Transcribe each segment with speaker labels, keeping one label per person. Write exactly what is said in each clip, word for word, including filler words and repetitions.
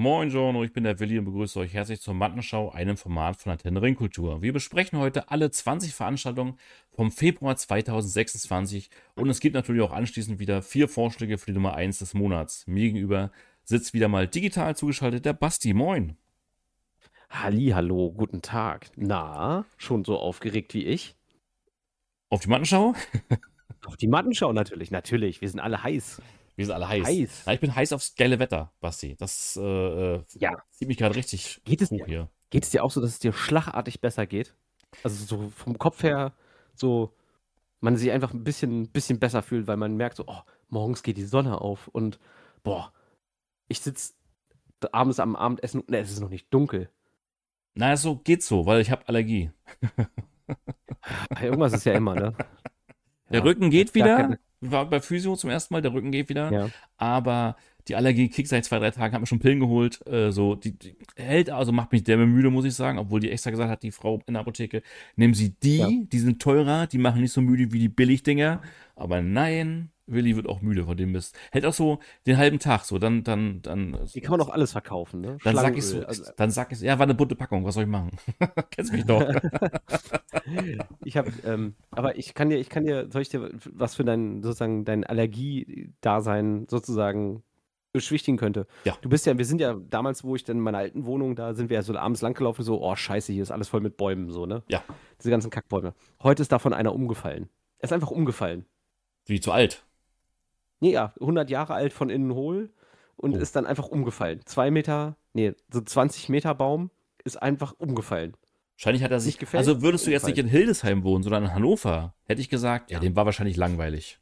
Speaker 1: Moin Giorno, ich bin der Willi und begrüße euch herzlich zur Mattenschau, einem Format von Antenne Ringkultur. Wir besprechen heute alle zwanzig Veranstaltungen vom Februar zweitausendsechsundzwanzig und es gibt natürlich auch anschließend wieder vier Vorschläge für die Nummer eins des Monats. Mir gegenüber sitzt wieder mal digital zugeschaltet der Basti. Moin.
Speaker 2: Hallihallo, guten Tag. Na, schon so aufgeregt wie ich?
Speaker 1: Auf die Mattenschau?
Speaker 2: Auf die Mattenschau natürlich, natürlich. Wir sind alle heiß.
Speaker 1: Wir sind alle heiß.
Speaker 2: Heiß.
Speaker 1: Na, ich bin heiß aufs geile Wetter, Basti. Das äh, äh,
Speaker 2: Ja.
Speaker 1: zieht mich gerade richtig
Speaker 2: Geht es
Speaker 1: hoch
Speaker 2: dir,
Speaker 1: hier.
Speaker 2: geht es dir auch so, dass es dir schlagartig besser geht? Also so vom Kopf her, so man sich einfach ein bisschen, bisschen besser fühlt, weil man merkt so, oh, morgens geht die Sonne auf und boah, ich sitze abends am Abendessen und ne, es ist noch nicht dunkel.
Speaker 1: Na, so geht's so, weil ich habe Allergie.
Speaker 2: Irgendwas ist ja immer, ne?
Speaker 1: Der
Speaker 2: Ja,
Speaker 1: Rücken geht
Speaker 2: gar
Speaker 1: wieder.
Speaker 2: keine-
Speaker 1: War bei Physio zum ersten Mal, der Rücken geht wieder.
Speaker 2: Ja.
Speaker 1: Aber die Allergie kickt seit zwei, drei Tagen, habe mir schon Pillen geholt. Äh, so, die, die hält, also macht mich derbe müde, muss ich sagen. Obwohl die extra gesagt hat, die Frau in der Apotheke, nehmen Sie die,
Speaker 2: Ja.
Speaker 1: die sind teurer, die machen nicht so müde wie die Billigdinger. Aber nein, Willi wird auch müde von dem Mist. Hält auch so den halben Tag so, dann, dann, dann.
Speaker 2: Die kann man doch alles verkaufen, ne?
Speaker 1: Dann sag ich so,
Speaker 2: Schlangenöl, also,
Speaker 1: dann sag ich so, ja, war eine bunte Packung, was soll ich machen? Kennst mich doch.
Speaker 2: Ich habe, ähm, aber ich kann dir, ich kann dir, soll ich dir was für dein, sozusagen, dein Allergie-Dasein sozusagen beschwichtigen könnte?
Speaker 1: Ja.
Speaker 2: Du bist ja, wir sind ja damals, wo ich dann in meiner alten Wohnung, da sind wir ja so abends langgelaufen, so, oh Scheiße, hier ist alles voll mit Bäumen, so, ne?
Speaker 1: Ja.
Speaker 2: Diese ganzen Kackbäume. Heute ist davon einer umgefallen. Er ist einfach umgefallen.
Speaker 1: Wie zu alt.
Speaker 2: Nee, ja, hundert Jahre alt von innen hohl und
Speaker 1: Oh.
Speaker 2: ist dann einfach umgefallen. Zwei Meter, nee, so zwanzig Meter Baum ist einfach umgefallen.
Speaker 1: Wahrscheinlich hat er sich.
Speaker 2: Nicht gefällt,
Speaker 1: Also würdest du jetzt nicht
Speaker 2: umgefallen.
Speaker 1: in Hildesheim wohnen, sondern in Hannover, hätte ich gesagt, ja,
Speaker 2: Ja.
Speaker 1: dem war wahrscheinlich langweilig.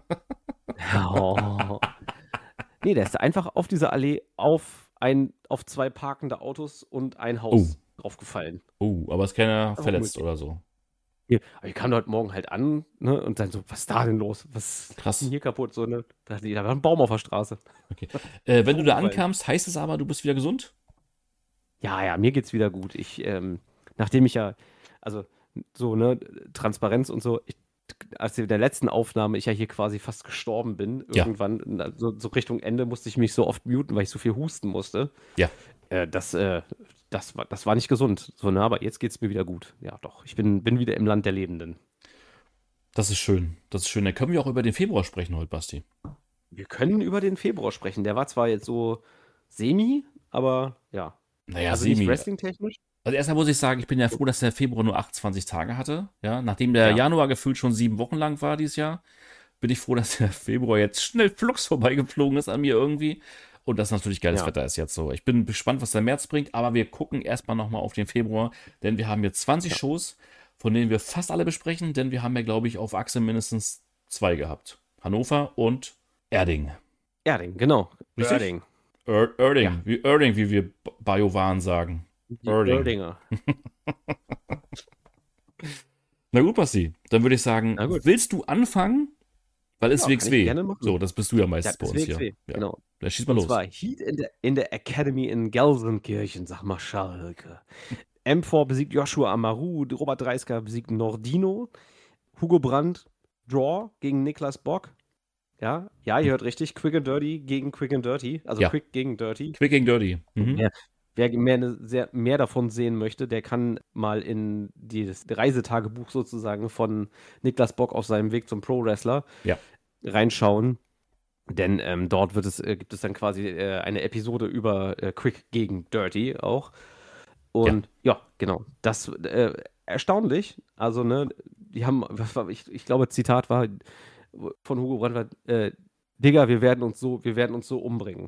Speaker 2: Oh. Nee, der ist einfach auf dieser Allee auf ein, auf zwei parkende Autos und ein Haus draufgefallen.
Speaker 1: Oh, aber ist keiner
Speaker 2: Aber
Speaker 1: verletzt
Speaker 2: unmöglich.
Speaker 1: oder so.
Speaker 2: Ja, aber ich kam da heute Morgen halt an, ne, und dann so, was ist da denn los? Was ist
Speaker 1: Krass.
Speaker 2: denn hier kaputt? So, ne? Da, da war ein Baum auf der Straße.
Speaker 1: Okay. Äh, wenn du da
Speaker 2: Umgefallen.
Speaker 1: ankamst, heißt es aber, du bist wieder gesund?
Speaker 2: Ja, ja, mir geht's wieder gut. Ich, ähm, nachdem ich ja, also so, ne, Transparenz und so, ich, als in der letzten Aufnahme ich ja hier quasi fast gestorben bin,
Speaker 1: Ja.
Speaker 2: irgendwann, na, so, so Richtung Ende musste ich mich so oft muten, weil ich so viel husten musste.
Speaker 1: Ja.
Speaker 2: Äh, das, äh, das war, das war nicht gesund. So, ne, aber jetzt geht's mir wieder gut. Ja, doch. Ich bin, bin wieder im Land der Lebenden.
Speaker 1: Das ist schön. Das ist schön. Dann können wir auch über den Februar sprechen heute, Basti.
Speaker 2: Wir können über den Februar sprechen. Der war zwar jetzt so semi, aber ja.
Speaker 1: Naja,
Speaker 2: Also
Speaker 1: semi.
Speaker 2: nicht wrestling-technisch.
Speaker 1: Also erstmal muss ich sagen, ich bin ja froh, dass der Februar nur achtundzwanzig Tage hatte. Ja, nachdem der
Speaker 2: Ja.
Speaker 1: Januar gefühlt schon sieben Wochen lang war dieses Jahr, bin ich froh, dass der Februar jetzt schnell flugs vorbeigeflogen ist an mir irgendwie. Und das natürlich geiles
Speaker 2: Ja.
Speaker 1: Wetter ist jetzt so. Ich bin gespannt, was der März bringt, aber wir gucken erstmal nochmal auf den Februar, denn wir haben hier zwanzig
Speaker 2: Ja.
Speaker 1: Shows, von denen wir fast alle besprechen, denn wir haben ja, glaube ich, auf Achse mindestens zwei gehabt. Hannover und Erding.
Speaker 2: Erding, genau.
Speaker 1: Richtig?
Speaker 2: Erding.
Speaker 1: Er Erding,
Speaker 2: Ja.
Speaker 1: wie Erding, wie wir Bajowan sagen.
Speaker 2: Die
Speaker 1: Erding.
Speaker 2: Erdinger.
Speaker 1: Na gut, Basti, dann würde ich sagen,
Speaker 2: Na gut.
Speaker 1: willst du anfangen? Weil es
Speaker 2: Ja,
Speaker 1: W
Speaker 2: kann
Speaker 1: X
Speaker 2: ich
Speaker 1: W.
Speaker 2: gerne machen.
Speaker 1: So, das bist du ja
Speaker 2: Ja,
Speaker 1: meistens bei
Speaker 2: das
Speaker 1: uns hier.
Speaker 2: W X W,
Speaker 1: Ja.
Speaker 2: genau.
Speaker 1: Dann schieß mal
Speaker 2: Und
Speaker 1: los.
Speaker 2: zwar Heat in der, in der Academy in Gelsenkirchen, sag mal Schalke. M vier besiegt Joshua Amaru, Robert Dreisker besiegt Nordino, Hugo Brandt, Draw gegen Niklas Bock. Ja, ja, ihr hört richtig, Quick and Dirty gegen Quick and Dirty, also
Speaker 1: Ja.
Speaker 2: Quick gegen Dirty.
Speaker 1: Quick and Dirty. Mhm.
Speaker 2: Ja. Wer mehr, ne- sehr, mehr davon sehen möchte, der kann mal in das Reisetagebuch sozusagen von Niklas Bock auf seinem Weg zum Pro-Wrestler
Speaker 1: Ja.
Speaker 2: reinschauen. Denn ähm, dort wird es, äh, gibt es dann quasi äh, eine Episode über äh, Quick gegen Dirty auch. Und ja, genau. Das äh, erstaunlich. Also, ne, die haben, was war, ich, ich glaube, Zitat war von Hugo Brandt war, äh, Digga, wir werden uns so, wir werden uns so umbringen.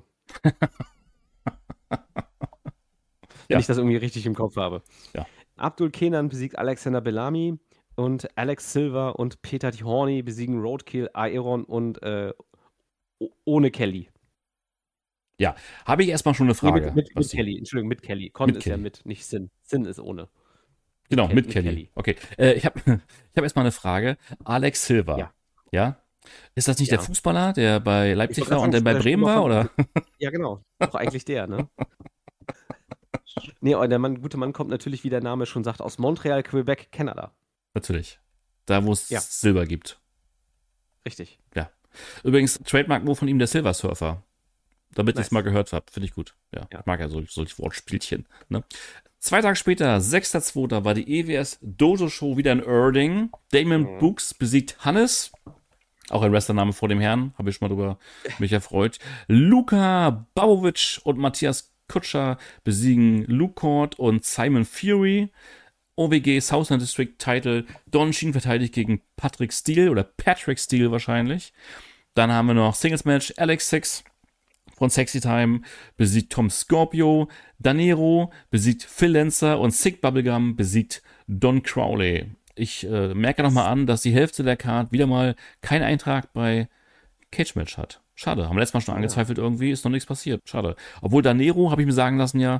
Speaker 2: Wenn
Speaker 1: Ja.
Speaker 2: ich das irgendwie richtig im Kopf habe.
Speaker 1: Ja.
Speaker 2: Abdul Kenan besiegt Alexander Bellamy und Alex Silva und Peter Tichorny besiegen Roadkill, Aeron und äh, o- ohne Kelly.
Speaker 1: Habe ich erstmal schon eine
Speaker 2: Nee,
Speaker 1: Frage.
Speaker 2: mit, mit, mit
Speaker 1: Basti.
Speaker 2: Kelly, Entschuldigung, mit Kelly. Con
Speaker 1: Mit
Speaker 2: ist ja
Speaker 1: Kelly.
Speaker 2: mit, nicht Sin. Sin ist ohne.
Speaker 1: Genau,
Speaker 2: Kel-
Speaker 1: mit
Speaker 2: mit
Speaker 1: Kelly.
Speaker 2: Kelly.
Speaker 1: Okay. Äh, ich habe ich hab erstmal eine Frage. Alex Silva.
Speaker 2: Ja.
Speaker 1: Ja? Ist das nicht
Speaker 2: Ja.
Speaker 1: der Fußballer, der bei Leipzig
Speaker 2: wollte
Speaker 1: war
Speaker 2: gerade
Speaker 1: und dann
Speaker 2: sagen,
Speaker 1: bei
Speaker 2: der
Speaker 1: Bremen
Speaker 2: Stürmer
Speaker 1: war?
Speaker 2: von-
Speaker 1: Oder?
Speaker 2: Ja, genau. Doch eigentlich der, ne? Nee, aber der Mann, gute Mann kommt natürlich, wie der Name schon sagt, aus Montreal, Quebec, Kanada.
Speaker 1: Natürlich. Da, wo es
Speaker 2: Ja.
Speaker 1: Silber gibt.
Speaker 2: Richtig.
Speaker 1: Übrigens, Trademark-Move von ihm, der Silver Surfer. damit
Speaker 2: Nice.
Speaker 1: ich es mal gehört habe. Finde ich gut. Ja,
Speaker 2: Ja.
Speaker 1: ich mag ja solche, solche Wortspielchen. Ne? Zwei Tage später, sechster zweiter war die E W S Dojo Show wieder in Erding. Damon
Speaker 2: Mhm.
Speaker 1: Books besiegt Hannes. Auch ein Wrestlername vor dem Herrn. Habe ich schon mal drüber mich erfreut. Luka Babovic und Matthias Kutscher besiegen Luke Cord und Simon Fury. O W G Southern District Title. Don Sheen verteidigt gegen Patrick Steele oder Patrick Steele wahrscheinlich. Dann haben wir noch Singles Match. Alex Six von Sexy Time besiegt Tom Scorpio. Danero besiegt Phil Lancer und Sick Bubblegum besiegt Don Crowley. Ich äh, merke nochmal an, dass die Hälfte der Card wieder mal keinen Eintrag bei Cage Match hat. Schade, haben wir letztes Mal schon angezweifelt irgendwie, ist noch nichts passiert. Schade. Obwohl Danero, habe ich mir sagen lassen, ja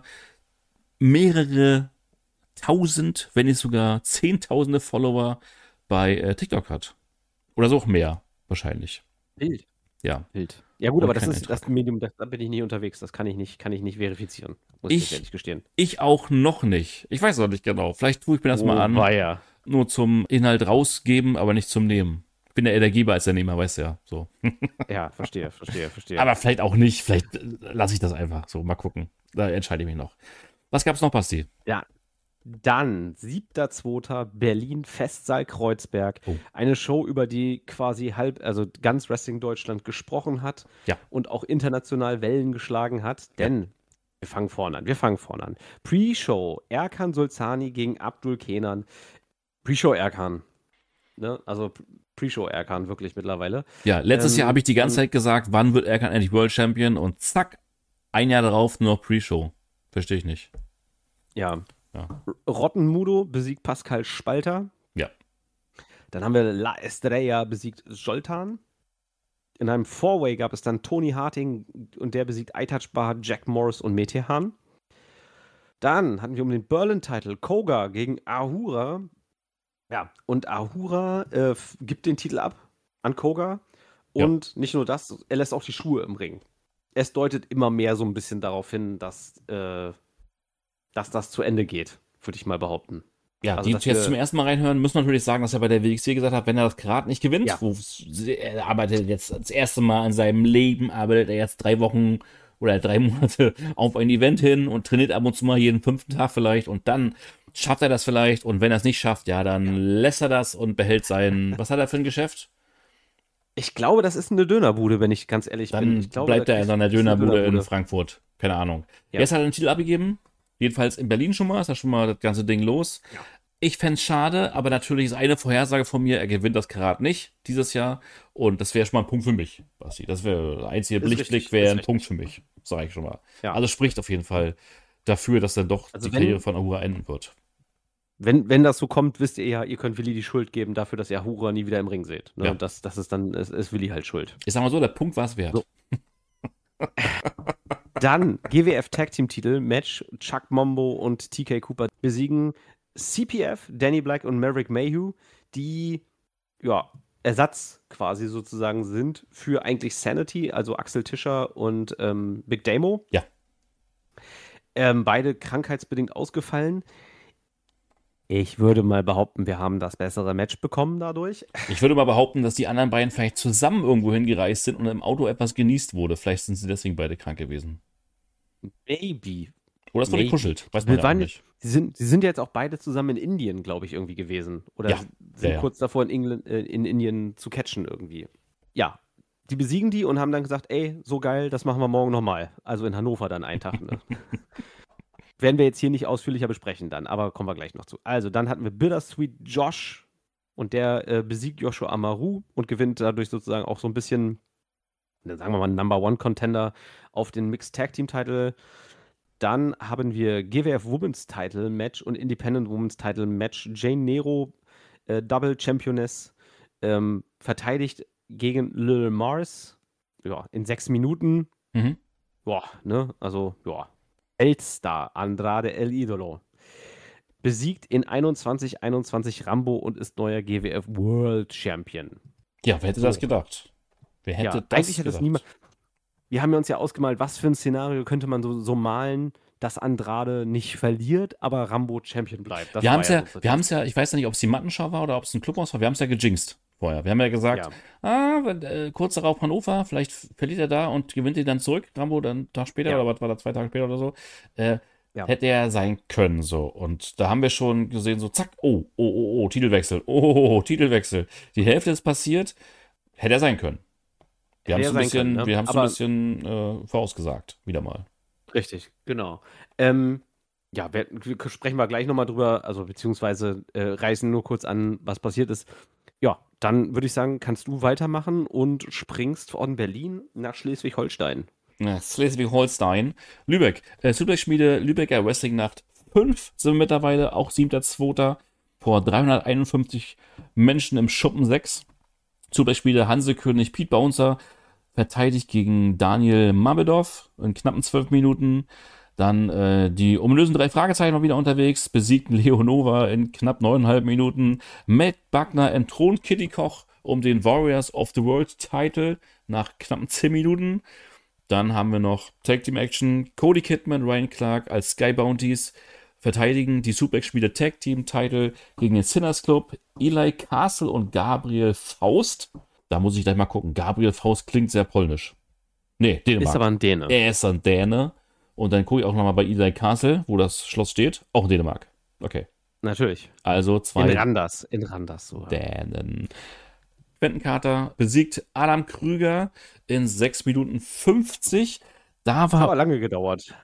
Speaker 1: mehrere tausend, wenn nicht sogar zehntausende Follower bei äh, TikTok hat. Oder so auch mehr, wahrscheinlich.
Speaker 2: Wild.
Speaker 1: Ja.
Speaker 2: Wild. Ja gut,
Speaker 1: Und
Speaker 2: aber das
Speaker 1: kein
Speaker 2: ist
Speaker 1: Eintrag.
Speaker 2: das Medium, das, da bin ich nie unterwegs. Das kann ich nicht, kann ich nicht verifizieren. Muss ich,
Speaker 1: Ich-
Speaker 2: ehrlich gestehen.
Speaker 1: Ich auch noch nicht. Ich weiß noch nicht genau. Vielleicht tue ich mir das mal an.
Speaker 2: weia.
Speaker 1: Nur zum Inhalt rausgeben, aber nicht zum Nehmen. Ich bin ja eher der Geber als der Nehmer, weißt du ja. So.
Speaker 2: Ja, verstehe, verstehe, verstehe.
Speaker 1: Aber vielleicht auch nicht. Vielleicht äh, lasse ich das einfach. So, mal gucken. Da entscheide ich mich noch. Was gab's noch, Basti?
Speaker 2: Dann, siebter zweiter Berlin, Festsaal Kreuzberg.
Speaker 1: Oh.
Speaker 2: Eine Show, über die quasi halb, also ganz Wrestling Deutschland gesprochen hat
Speaker 1: Ja.
Speaker 2: und auch international Wellen geschlagen hat. Denn, wir fangen vorne an, wir fangen vorne an. Pre-Show, Erkan Sulzani gegen Abdul Kenan. Pre-Show Erkan. Ne? Also Pre-Show Erkan wirklich mittlerweile.
Speaker 1: Ja, letztes
Speaker 2: Ähm,
Speaker 1: Jahr habe ich die ganze
Speaker 2: dann-
Speaker 1: Zeit gesagt, wann wird Erkan endlich World Champion? Und zack, ein Jahr darauf nur noch Pre-Show. Verstehe ich nicht.
Speaker 2: Ja.
Speaker 1: Ja.
Speaker 2: R- Rottenmudo besiegt Pascal Spalter.
Speaker 1: Ja.
Speaker 2: Dann haben wir La Estrella besiegt Zoltan. In einem Four-Way gab es dann Tony Harting und der besiegt Eitouchbar, Jack Morris und Metehan. Dann hatten wir um den Berlin-Title Koga gegen Ahura. Ja, und Ahura äh, f- gibt den Titel ab an Koga.
Speaker 1: Ja.
Speaker 2: Und nicht nur das, er lässt auch die Schuhe im Ring. Es deutet immer mehr so ein bisschen darauf hin, dass, äh, dass das zu Ende geht, würde ich mal behaupten.
Speaker 1: Ja,
Speaker 2: Also,
Speaker 1: die
Speaker 2: dass
Speaker 1: jetzt
Speaker 2: wir-
Speaker 1: zum ersten Mal reinhören, müssen natürlich sagen, dass er bei der W X W gesagt hat, wenn er das Grad nicht gewinnt,
Speaker 2: Ja.
Speaker 1: wo er arbeitet jetzt das erste Mal in seinem Leben, arbeitet er jetzt drei Wochen oder drei Monate auf ein Event hin und trainiert ab und zu mal jeden fünften Tag vielleicht und dann schafft er das vielleicht und wenn er es nicht schafft, ja, dann lässt er das und behält sein, was hat er für ein Geschäft?
Speaker 2: Ich glaube, das ist eine Dönerbude, wenn ich ganz ehrlich bin.
Speaker 1: Dann
Speaker 2: Ich glaube,
Speaker 1: bleibt
Speaker 2: das
Speaker 1: er in
Speaker 2: ist-
Speaker 1: seiner
Speaker 2: ist eine
Speaker 1: Dönerbude in
Speaker 2: Dönerbude.
Speaker 1: Frankfurt. Keine Ahnung.
Speaker 2: Ja.
Speaker 1: Jetzt hat er den Titel abgegeben. Jedenfalls in Berlin schon mal. Ist da schon mal das ganze Ding los.
Speaker 2: Ja.
Speaker 1: Ich fände es schade, aber natürlich ist eine Vorhersage von mir, er gewinnt das Karat nicht dieses Jahr. Und das wäre schon mal ein Punkt für mich, Basti. Das wäre der einzige
Speaker 2: Ist
Speaker 1: Lichtblick,
Speaker 2: richtig,
Speaker 1: wäre
Speaker 2: ist
Speaker 1: ein
Speaker 2: richtig.
Speaker 1: Punkt für mich. Sag ich schon mal.
Speaker 2: Ja.
Speaker 1: Also spricht auf jeden Fall dafür, dass dann doch
Speaker 2: Also
Speaker 1: die
Speaker 2: wenn-
Speaker 1: Karriere von Ahura enden wird.
Speaker 2: Wenn, wenn das so kommt, wisst ihr ja, ihr könnt Willi die Schuld geben dafür, dass ihr Ahura nie wieder im Ring seht. Ne?
Speaker 1: Ja.
Speaker 2: Und das, das ist dann, ist, ist Willi halt schuld.
Speaker 1: Ich sag mal so, der Punkt war es wert.
Speaker 2: So. Dann G W F Tag Team Titel Match. Chuck Mombo und T K Cooper besiegen C P F, Danny Black und Maverick Mayhew, die ja, Ersatz quasi sozusagen sind für eigentlich Sanity, also Axel Tischer und ähm, Big Damo.
Speaker 1: Ja.
Speaker 2: Ähm, beide krankheitsbedingt ausgefallen. Ich würde mal behaupten, wir haben das bessere Match bekommen dadurch.
Speaker 1: Ich würde mal behaupten, dass die anderen beiden vielleicht zusammen irgendwo hingereist sind und im Auto etwas genießt wurde. Vielleicht sind sie deswegen beide krank gewesen.
Speaker 2: Maybe.
Speaker 1: Oder es wurde
Speaker 2: Maybe.
Speaker 1: gekuschelt. Weiß man
Speaker 2: Wir
Speaker 1: ja auch
Speaker 2: waren
Speaker 1: nicht.
Speaker 2: Sie sind, sie sind ja jetzt auch beide zusammen in Indien, glaube ich, irgendwie gewesen. Oder
Speaker 1: Ja,
Speaker 2: sind
Speaker 1: ja, ja.
Speaker 2: kurz davor in, England, äh, in Indien zu catchen irgendwie. Ja, die besiegen die und haben dann gesagt, ey, so geil, das machen wir morgen nochmal. Also in Hannover dann einen Tag. Ne? Werden wir jetzt hier nicht ausführlicher besprechen dann, aber kommen wir gleich noch zu. Also dann hatten wir Bittersweet Josh und der äh, besiegt Joshua Amaru und gewinnt dadurch sozusagen auch so ein bisschen, na, sagen wir mal, Number One Contender auf den Mixed Tag Team Title. Dann haben wir G W F Women's Title Match und Independent Women's Title Match. Jane Nero, äh, Double Championess, ähm, verteidigt gegen Lil Mars. Ja, in sechs Minuten.
Speaker 1: Mhm.
Speaker 2: Boah, ne? Also, ja. Weltstar Andrade El Idolo. Besiegt in einundzwanzig einundzwanzig Rambo und ist neuer G W F World Champion.
Speaker 1: Ja, wer hätte
Speaker 2: So.
Speaker 1: das gedacht? Wer hätte
Speaker 2: Ja,
Speaker 1: das
Speaker 2: eigentlich hätte es
Speaker 1: gedacht?
Speaker 2: niemand. Wir haben ja uns ja ausgemalt, was für ein Szenario könnte man so, so malen, dass Andrade nicht verliert, aber Rambo Champion bleibt. Das
Speaker 1: Wir
Speaker 2: war
Speaker 1: haben es ja,
Speaker 2: sozusagen-
Speaker 1: wir haben es ja, ich weiß ja nicht, ob es die Mattenschau war oder ob es ein Clubhaus war, wir haben es ja gejinxt. vorher. Wir haben ja gesagt,
Speaker 2: Ja.
Speaker 1: ah, wenn, äh, kurz darauf Hannover, vielleicht verliert er da und gewinnt ihn dann zurück. Rambo dann einen Tag später
Speaker 2: Ja.
Speaker 1: oder was war da, zwei Tage später oder so. Äh,
Speaker 2: Ja.
Speaker 1: Hätte er sein können, so. Und da haben wir schon gesehen, so, zack, oh, oh, oh, oh, Titelwechsel, oh, oh, oh, Titelwechsel. Die Hälfte ist passiert, hätte er sein können. Wir haben
Speaker 2: Hätte
Speaker 1: es
Speaker 2: er
Speaker 1: ein
Speaker 2: sein können,
Speaker 1: bisschen,
Speaker 2: ne?
Speaker 1: wir haben es ein
Speaker 2: Aber
Speaker 1: bisschen äh, vorausgesagt, wieder mal.
Speaker 2: richtig, genau. Ähm, ja, wir, wir sprechen wir gleich nochmal drüber, also beziehungsweise äh, reißen nur kurz an, was passiert ist. Ja, dann würde ich sagen, kannst du weitermachen und springst von Berlin nach Schleswig-Holstein.
Speaker 1: Ja, Schleswig-Holstein, Lübeck, äh, Suplex-Schmiede, Lübecker Wrestling-Nacht fünf sind wir mittlerweile, auch siebter zweiter vor dreihunderteinundfünfzig Menschen im Schuppen sechs. Suplex-Schmiede Hansekönig Pete Bouncer verteidigt gegen Daniel Mabedov in knappen zwölf Minuten. Dann äh, die ominösen drei Fragezeichen mal wieder unterwegs, besiegten Leonova in knapp neuneinhalb Minuten. Matt Buckner entthront Kitty Koch um den Warriors of the World Title nach knappen zehn Minuten. Dann haben wir noch Tag Team Action. Cody Kidman, Ryan Clark als Sky Bounties verteidigen die Suplex-Spiele Tag Team Title gegen den Sinners Club. Eli Castle und Gabriel Faust. Da muss ich gleich mal gucken. Gabriel Faust klingt sehr polnisch. Nee, Dänemark.
Speaker 2: Ist aber ein Däne.
Speaker 1: Er ist ein Däne. Und dann gucke ich auch nochmal bei Eli Castle, wo das Schloss steht. Auch in Dänemark. Okay.
Speaker 2: Natürlich.
Speaker 1: Also zwei
Speaker 2: In Randers. In Randers. So.
Speaker 1: Dänen. Quentin Carter besiegt Adam Krüger in sechs Minuten fünfzig. Da
Speaker 2: Hat aber
Speaker 1: war,
Speaker 2: lange gedauert.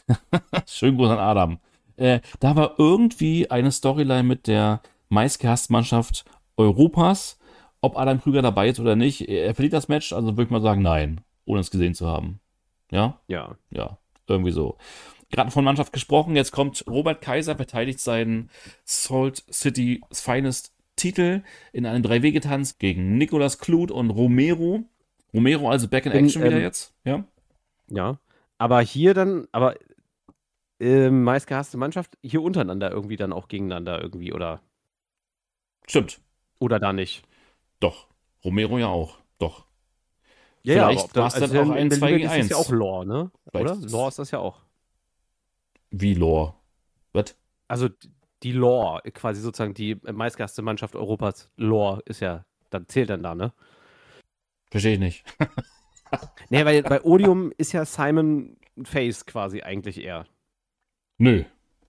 Speaker 1: schönen Gruß an Adam. Äh, da war irgendwie eine Storyline mit der meistgehassten Mannschaft Europas. Ob Adam Krüger dabei ist oder nicht, er verliert das Match, also würde ich mal sagen, nein, ohne es gesehen zu haben. Ja?
Speaker 2: Ja.
Speaker 1: Ja, irgendwie so. Gerade von Mannschaft gesprochen, jetzt kommt Robert Kaiser, verteidigt seinen Salt City Finest Titel in einem Drei-Wege-Tanz gegen Nicolas Clute und Romero. Romero also back in
Speaker 2: Bin,
Speaker 1: action wieder
Speaker 2: ähm,
Speaker 1: jetzt, ja?
Speaker 2: Ja. Aber hier dann, aber äh, meistgehasste Mannschaft, hier untereinander irgendwie dann auch gegeneinander irgendwie, oder?
Speaker 1: Stimmt,
Speaker 2: Oder da nicht.
Speaker 1: doch. Romero ja auch, doch.
Speaker 2: Ja,
Speaker 1: Vielleicht
Speaker 2: ja, aber ob
Speaker 1: war es
Speaker 2: also
Speaker 1: dann auch
Speaker 2: in-
Speaker 1: ein
Speaker 2: in
Speaker 1: zwei
Speaker 2: Lübeck
Speaker 1: gegen
Speaker 2: ist das ja
Speaker 1: eins.
Speaker 2: auch Lore, ne?
Speaker 1: Vielleicht
Speaker 2: Oder?
Speaker 1: ist es-
Speaker 2: Lore ist das ja auch.
Speaker 1: Wie Lore. Was?
Speaker 2: Also d- die Lore, quasi sozusagen die meistgehasste Mannschaft Europas, Lore ist ja, dann zählt dann da, ne?
Speaker 1: Verstehe ich nicht.
Speaker 2: Nee, weil bei Odium ist ja Simon Face quasi eigentlich eher.
Speaker 1: Nö.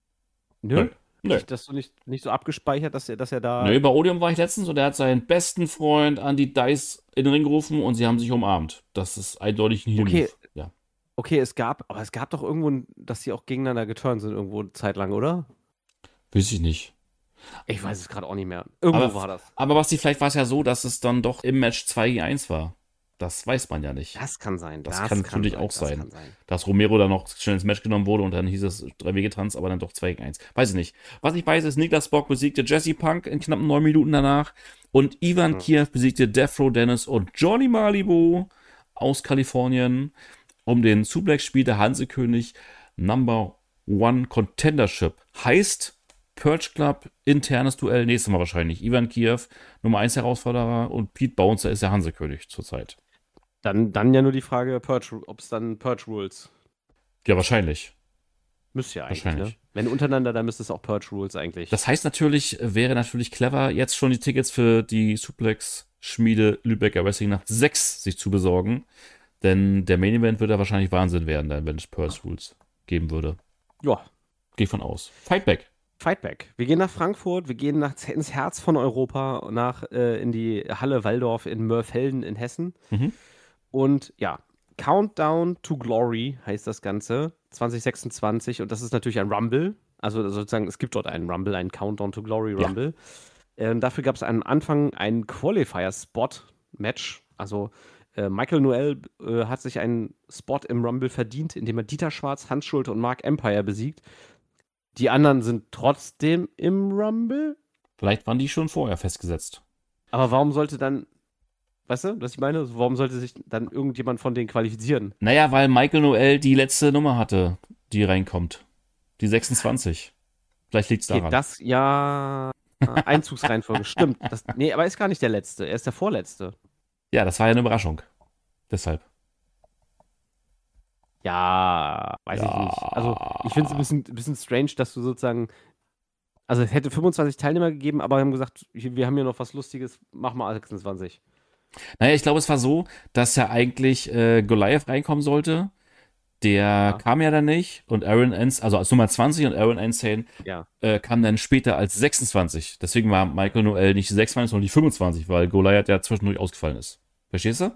Speaker 2: Nö?
Speaker 1: Nö.
Speaker 2: Nicht, dass du nicht, nicht so abgespeichert, dass er, dass er da.
Speaker 1: Nö, bei Odium war ich letztens und er hat seinen besten Freund Andy Dice in den Ring gerufen und sie haben sich umarmt. Das ist eindeutig ein
Speaker 2: Okay.
Speaker 1: Heel-Move. Ja.
Speaker 2: Okay, es gab, aber es gab doch irgendwo, ein- dass die auch gegeneinander geturnt sind, irgendwo eine Zeit lang, oder?
Speaker 1: Weiß ich nicht.
Speaker 2: Ich weiß es gerade auch nicht mehr. Irgendwo
Speaker 1: Aber,
Speaker 2: war das.
Speaker 1: aber Basti, vielleicht war es ja so, dass es dann doch im Match zwei gegen eins war. Das weiß man ja nicht.
Speaker 2: Das kann sein.
Speaker 1: Das kann natürlich auch
Speaker 2: das
Speaker 1: sein.
Speaker 2: Kann sein.
Speaker 1: Dass Romero dann noch schnell ins Match genommen wurde und dann hieß es drei Wege Tanz, aber dann doch zwei gegen eins. Weiß ich nicht. Was ich weiß, ist, Niklas Bock besiegte Jesse Punk in knapp neun Minuten danach und Ivan
Speaker 2: Hm.
Speaker 1: Kiev besiegte Death Row Dennis und Johnny Malibu aus Kalifornien um den Suplex-Spiel der Hansekönig Number One Contendership. Heißt Purge Club, internes Duell, nächstes Mal wahrscheinlich. Ivan Kiev, Nummer eins Herausforderer und Pete Bouncer ist der Hansekönig zurzeit.
Speaker 2: Dann, dann ja nur die Frage, ob es dann Purge Rules.
Speaker 1: Ja, wahrscheinlich.
Speaker 2: Müsste ja eigentlich,
Speaker 1: Wahrscheinlich.
Speaker 2: ne? Wenn untereinander, dann müsste es auch Purge Rules eigentlich.
Speaker 1: Das heißt natürlich, wäre natürlich clever, jetzt schon die Tickets für die Suplex-Schmiede Lübecker Wrestling Nacht sechs sich zu besorgen. Denn der Main Event würde ja wahrscheinlich Wahnsinn werden, dann, wenn es Purge Rules geben würde.
Speaker 2: Ja.
Speaker 1: Geh von aus. Fightback.
Speaker 2: Fightback. Wir gehen nach Frankfurt, wir gehen nach, ins Herz von Europa, nach äh, in die Halle Waldorf in Mörfelden in Hessen.
Speaker 1: Mhm.
Speaker 2: Und ja, Countdown to Glory heißt das Ganze, zwanzig sechsundzwanzig. Und das ist natürlich ein Rumble. Also sozusagen, es gibt dort einen Rumble, einen Countdown to Glory
Speaker 1: Ja.
Speaker 2: Rumble. Ähm, dafür gab es am Anfang ein Qualifier-Spot-Match. Also äh, Michael Noel äh, hat sich einen Spot im Rumble verdient, indem er Dieter Schwarz, Hans Schulte und Mark Empire besiegt. Die anderen sind trotzdem im Rumble.
Speaker 1: Vielleicht waren die schon vorher festgesetzt.
Speaker 2: Aber warum sollte dann, weißt du, was ich meine? Warum sollte sich dann irgendjemand von denen qualifizieren?
Speaker 1: Naja, weil Michael Noel die letzte Nummer hatte, die reinkommt. Die sechsundzwanzig. Vielleicht liegt es
Speaker 2: Okay,
Speaker 1: daran.
Speaker 2: das ja äh, Einzugsreihenfolge, stimmt. Das, nee, aber er ist gar nicht der Letzte, er ist der Vorletzte.
Speaker 1: Ja, das war ja eine Überraschung. Deshalb.
Speaker 2: Ja, weiß
Speaker 1: Ja.
Speaker 2: ich nicht. Also, ich finde es ein bisschen, bisschen strange, dass du sozusagen Also es hätte fünfundzwanzig Teilnehmer gegeben, aber wir haben gesagt, wir haben hier noch was Lustiges, mach mal sechsundzwanzig.
Speaker 1: Naja, ich glaube, es war so, dass ja eigentlich äh, Goliath reinkommen sollte. Der
Speaker 2: Ja.
Speaker 1: kam ja dann nicht und Aaron Ensane, also als Nummer zwanzig und Aaron Ensane
Speaker 2: Ja.
Speaker 1: äh, kam dann später als sechsundzwanzig. Deswegen war Michael Noel nicht sechsundzwanzig, sondern die fünfundzwanzig, weil Goliath ja zwischendurch ausgefallen ist. Verstehst du?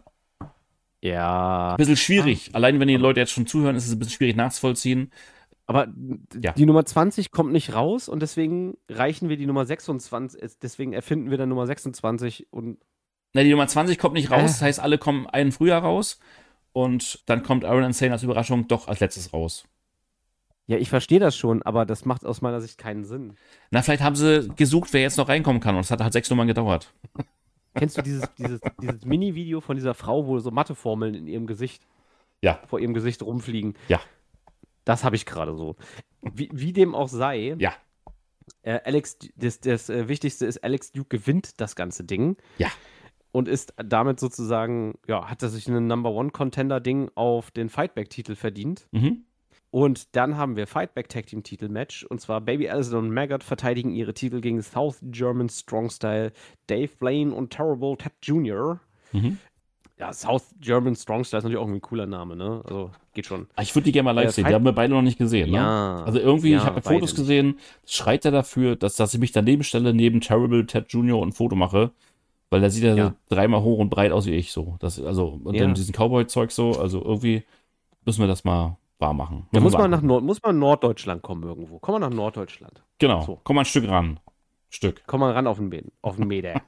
Speaker 2: Ja.
Speaker 1: Ein bisschen schwierig. Allein wenn die Leute jetzt schon zuhören, ist es ein bisschen schwierig nachzuvollziehen.
Speaker 2: Aber
Speaker 1: Ja.
Speaker 2: die Nummer zwanzig kommt nicht raus und deswegen reichen wir die Nummer sechsundzwanzig, äh, deswegen erfinden wir dann Nummer sechsundzwanzig und.
Speaker 1: Na, die Nummer zwanzig kommt nicht raus,
Speaker 2: Äh.
Speaker 1: das heißt, alle kommen einen früher raus und dann kommt Aaron Ensane als Überraschung doch als letztes raus.
Speaker 2: Ja, ich verstehe das schon, aber das macht aus meiner Sicht keinen Sinn.
Speaker 1: Na, vielleicht haben sie gesucht, wer jetzt noch reinkommen kann und es hat halt sechs Nummern gedauert.
Speaker 2: Kennst du dieses, dieses, dieses Mini-Video von dieser Frau, wo so Matheformeln in ihrem Gesicht,
Speaker 1: Ja.
Speaker 2: vor ihrem Gesicht rumfliegen?
Speaker 1: Ja.
Speaker 2: Das habe ich gerade so. Wie, wie dem auch sei,
Speaker 1: Ja.
Speaker 2: äh, Alex, das, das äh, Wichtigste ist, Alex Duke gewinnt das ganze Ding.
Speaker 1: Ja.
Speaker 2: Und ist damit sozusagen, ja, hat er sich ein Number-One-Contender-Ding auf den Fightback-Titel verdient.
Speaker 1: Mhm.
Speaker 2: Und dann haben wir Fightback-Tag-Team-Titel-Match. Und zwar Baby Allison und Maggot verteidigen ihre Titel gegen South German Strong Style, Dave Blaine und Terrible Ted Junior
Speaker 1: Mhm.
Speaker 2: Ja, South German Strong Style ist natürlich auch irgendwie ein cooler Name, ne? Also geht schon.
Speaker 1: Ich würde die gerne mal live
Speaker 2: Äh,
Speaker 1: sehen.
Speaker 2: Fight-
Speaker 1: Die haben wir beide noch nicht gesehen. Ne?
Speaker 2: Ja.
Speaker 1: Also irgendwie,
Speaker 2: Ja,
Speaker 1: ich habe
Speaker 2: beide
Speaker 1: Fotos
Speaker 2: nicht.
Speaker 1: gesehen, schreit er dafür, dass, dass ich mich daneben stelle, neben Terrible Ted Junior und ein Foto mache. Weil der sieht ja,
Speaker 2: Ja.
Speaker 1: so dreimal hoch und breit aus wie ich so. Das, also, und
Speaker 2: Ja.
Speaker 1: dann diesen Cowboy-Zeug so. Also irgendwie müssen wir das mal wahr machen.
Speaker 2: Da
Speaker 1: Müssen
Speaker 2: muss
Speaker 1: wir
Speaker 2: man, nach
Speaker 1: angucken.
Speaker 2: Nord muss man Norddeutschland kommen irgendwo. Komm mal nach Norddeutschland.
Speaker 1: Genau,
Speaker 2: So.
Speaker 1: komm mal ein Stück ran. Stück.
Speaker 2: Komm mal ran auf den, Be- auf den Meter.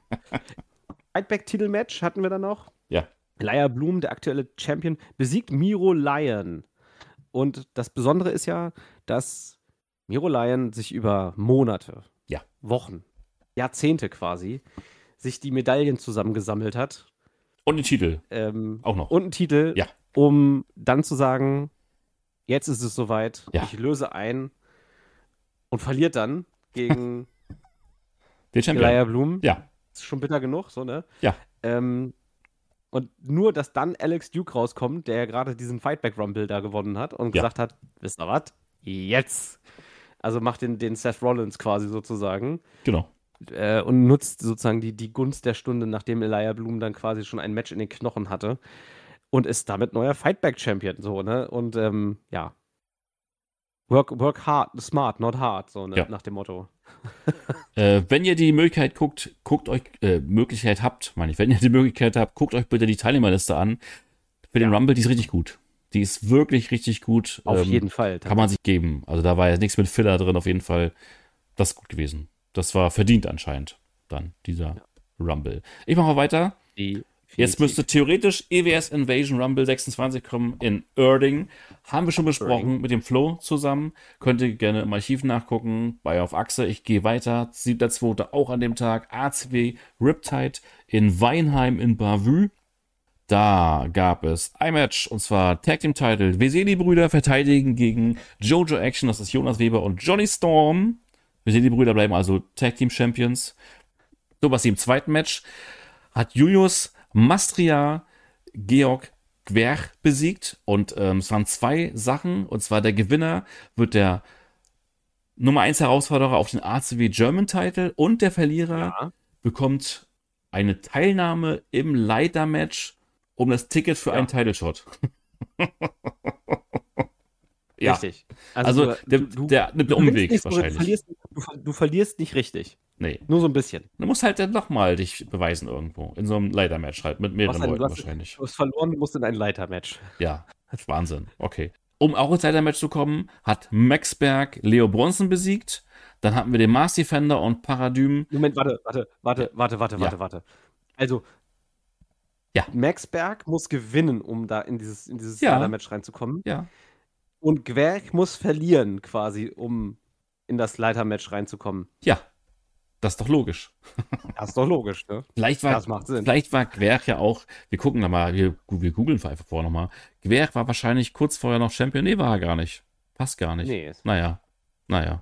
Speaker 2: Fightback-Titelmatch hatten wir dann noch.
Speaker 1: Ja.
Speaker 2: Laia Blum, der aktuelle Champion, besiegt Miro Lion. Und das Besondere ist ja, dass Miro Lion sich über Monate,
Speaker 1: Ja.
Speaker 2: Wochen, Jahrzehnte quasi, sich die Medaillen zusammengesammelt hat.
Speaker 1: Und den Titel
Speaker 2: Ähm,
Speaker 1: auch noch.
Speaker 2: und einen Titel,
Speaker 1: Ja.
Speaker 2: um dann zu sagen, jetzt ist es soweit,
Speaker 1: Ja.
Speaker 2: ich löse ein und verliert dann gegen
Speaker 1: Den Champion.
Speaker 2: Laia Blum.
Speaker 1: Ja.
Speaker 2: Ist schon bitter genug, so, ne?
Speaker 1: Ja.
Speaker 2: Ähm, und nur, dass dann Alex Duke rauskommt, der ja gerade diesen Fightback-Rumble da gewonnen hat und
Speaker 1: Ja.
Speaker 2: gesagt hat, wisst ihr was? Jetzt! Also macht den, den Seth Rollins quasi sozusagen
Speaker 1: Genau.
Speaker 2: äh, und nutzt sozusagen die, die Gunst der Stunde, nachdem Elijah Blum dann quasi schon ein Match in den Knochen hatte und ist damit neuer Fightback-Champion, so, ne? Und ähm, ja. Work, work hard, smart, not hard, so, ne?
Speaker 1: Ja.
Speaker 2: Nach dem Motto.
Speaker 1: Äh, wenn ihr die Möglichkeit guckt, guckt euch, äh, Möglichkeit habt, meine ich, wenn ihr die Möglichkeit habt, guckt euch bitte die Teilnehmerliste an. Für den
Speaker 2: Ja.
Speaker 1: Rumble, die ist richtig gut. Die ist wirklich richtig gut.
Speaker 2: Auf
Speaker 1: Ähm,
Speaker 2: jeden Fall.
Speaker 1: Kann man sich geben. Also da war ja nichts mit Filler drin, auf jeden Fall. Das ist gut gewesen. Das war verdient anscheinend, dann, dieser Rumble. Ich mache mal weiter.
Speaker 2: Die
Speaker 1: Jetzt müsste theoretisch E W S Invasion Rumble sechsundzwanzig kommen in Erding. Haben wir schon besprochen
Speaker 2: Erding.
Speaker 1: mit dem Flo zusammen. Könnt ihr gerne im Archiv nachgucken. Bei Auf Achse. Ich gehe weiter. siebter zweiter auch an dem Tag. A C W Riptide in Weinheim in Bavü. Da gab es ein Match, und zwar Tag Team Title. Veseli-Brüder verteidigen gegen Jojo Action. Das ist Jonas Weber und Johnny Storm. Veseli-Brüder bleiben also Tag Team Champions. So, was im zweiten Match hat Julius Mastria Georg Gwerch besiegt. Und ähm, es waren zwei Sachen. Und zwar der Gewinner wird der Nummer eins Herausforderer auf den A C W German Title. Und der Verlierer
Speaker 2: Ja.
Speaker 1: bekommt eine Teilnahme im Leitermatch um das Ticket für
Speaker 2: Ja.
Speaker 1: einen Title Shot. Ja,
Speaker 2: Richtig.
Speaker 1: also
Speaker 2: du-
Speaker 1: der,
Speaker 2: du-
Speaker 1: der nimmt
Speaker 2: du
Speaker 1: den Umweg
Speaker 2: gewinnst nicht so,
Speaker 1: wahrscheinlich.
Speaker 2: Du verlierst, du, ver- du verlierst nicht richtig.
Speaker 1: Nee.
Speaker 2: Nur so ein bisschen.
Speaker 1: Du musst halt dann nochmal dich beweisen irgendwo. In so einem Leitermatch halt. Mit mehreren
Speaker 2: Was denn?
Speaker 1: Leuten
Speaker 2: Du hast-
Speaker 1: wahrscheinlich.
Speaker 2: Du hast verloren, du musst in ein Leitermatch.
Speaker 1: Ja, Wahnsinn. Okay. Um auch ins Leitermatch zu kommen, hat Max Berg Leo Bronson besiegt. Dann hatten wir den Mars Defender und Paradym.
Speaker 2: Moment, warte, warte, warte, warte, warte,
Speaker 1: Ja.
Speaker 2: warte, warte. Also,
Speaker 1: Ja.
Speaker 2: Max Berg muss gewinnen, um da in dieses, in dieses
Speaker 1: Ja.
Speaker 2: Leitermatch reinzukommen.
Speaker 1: Ja.
Speaker 2: Und Gwerk muss verlieren, quasi, um in das Leitermatch reinzukommen.
Speaker 1: Ja. Das ist doch logisch.
Speaker 2: Das ist doch logisch, ne?
Speaker 1: Vielleicht war,
Speaker 2: Das macht Sinn.
Speaker 1: vielleicht war Gwerch ja auch, wir gucken da mal, wir, wir googeln einfach vorher nochmal. Gwerch war wahrscheinlich kurz vorher noch Champion. Nee, war er gar nicht. Passt gar nicht.
Speaker 2: Nee.
Speaker 1: Naja, naja.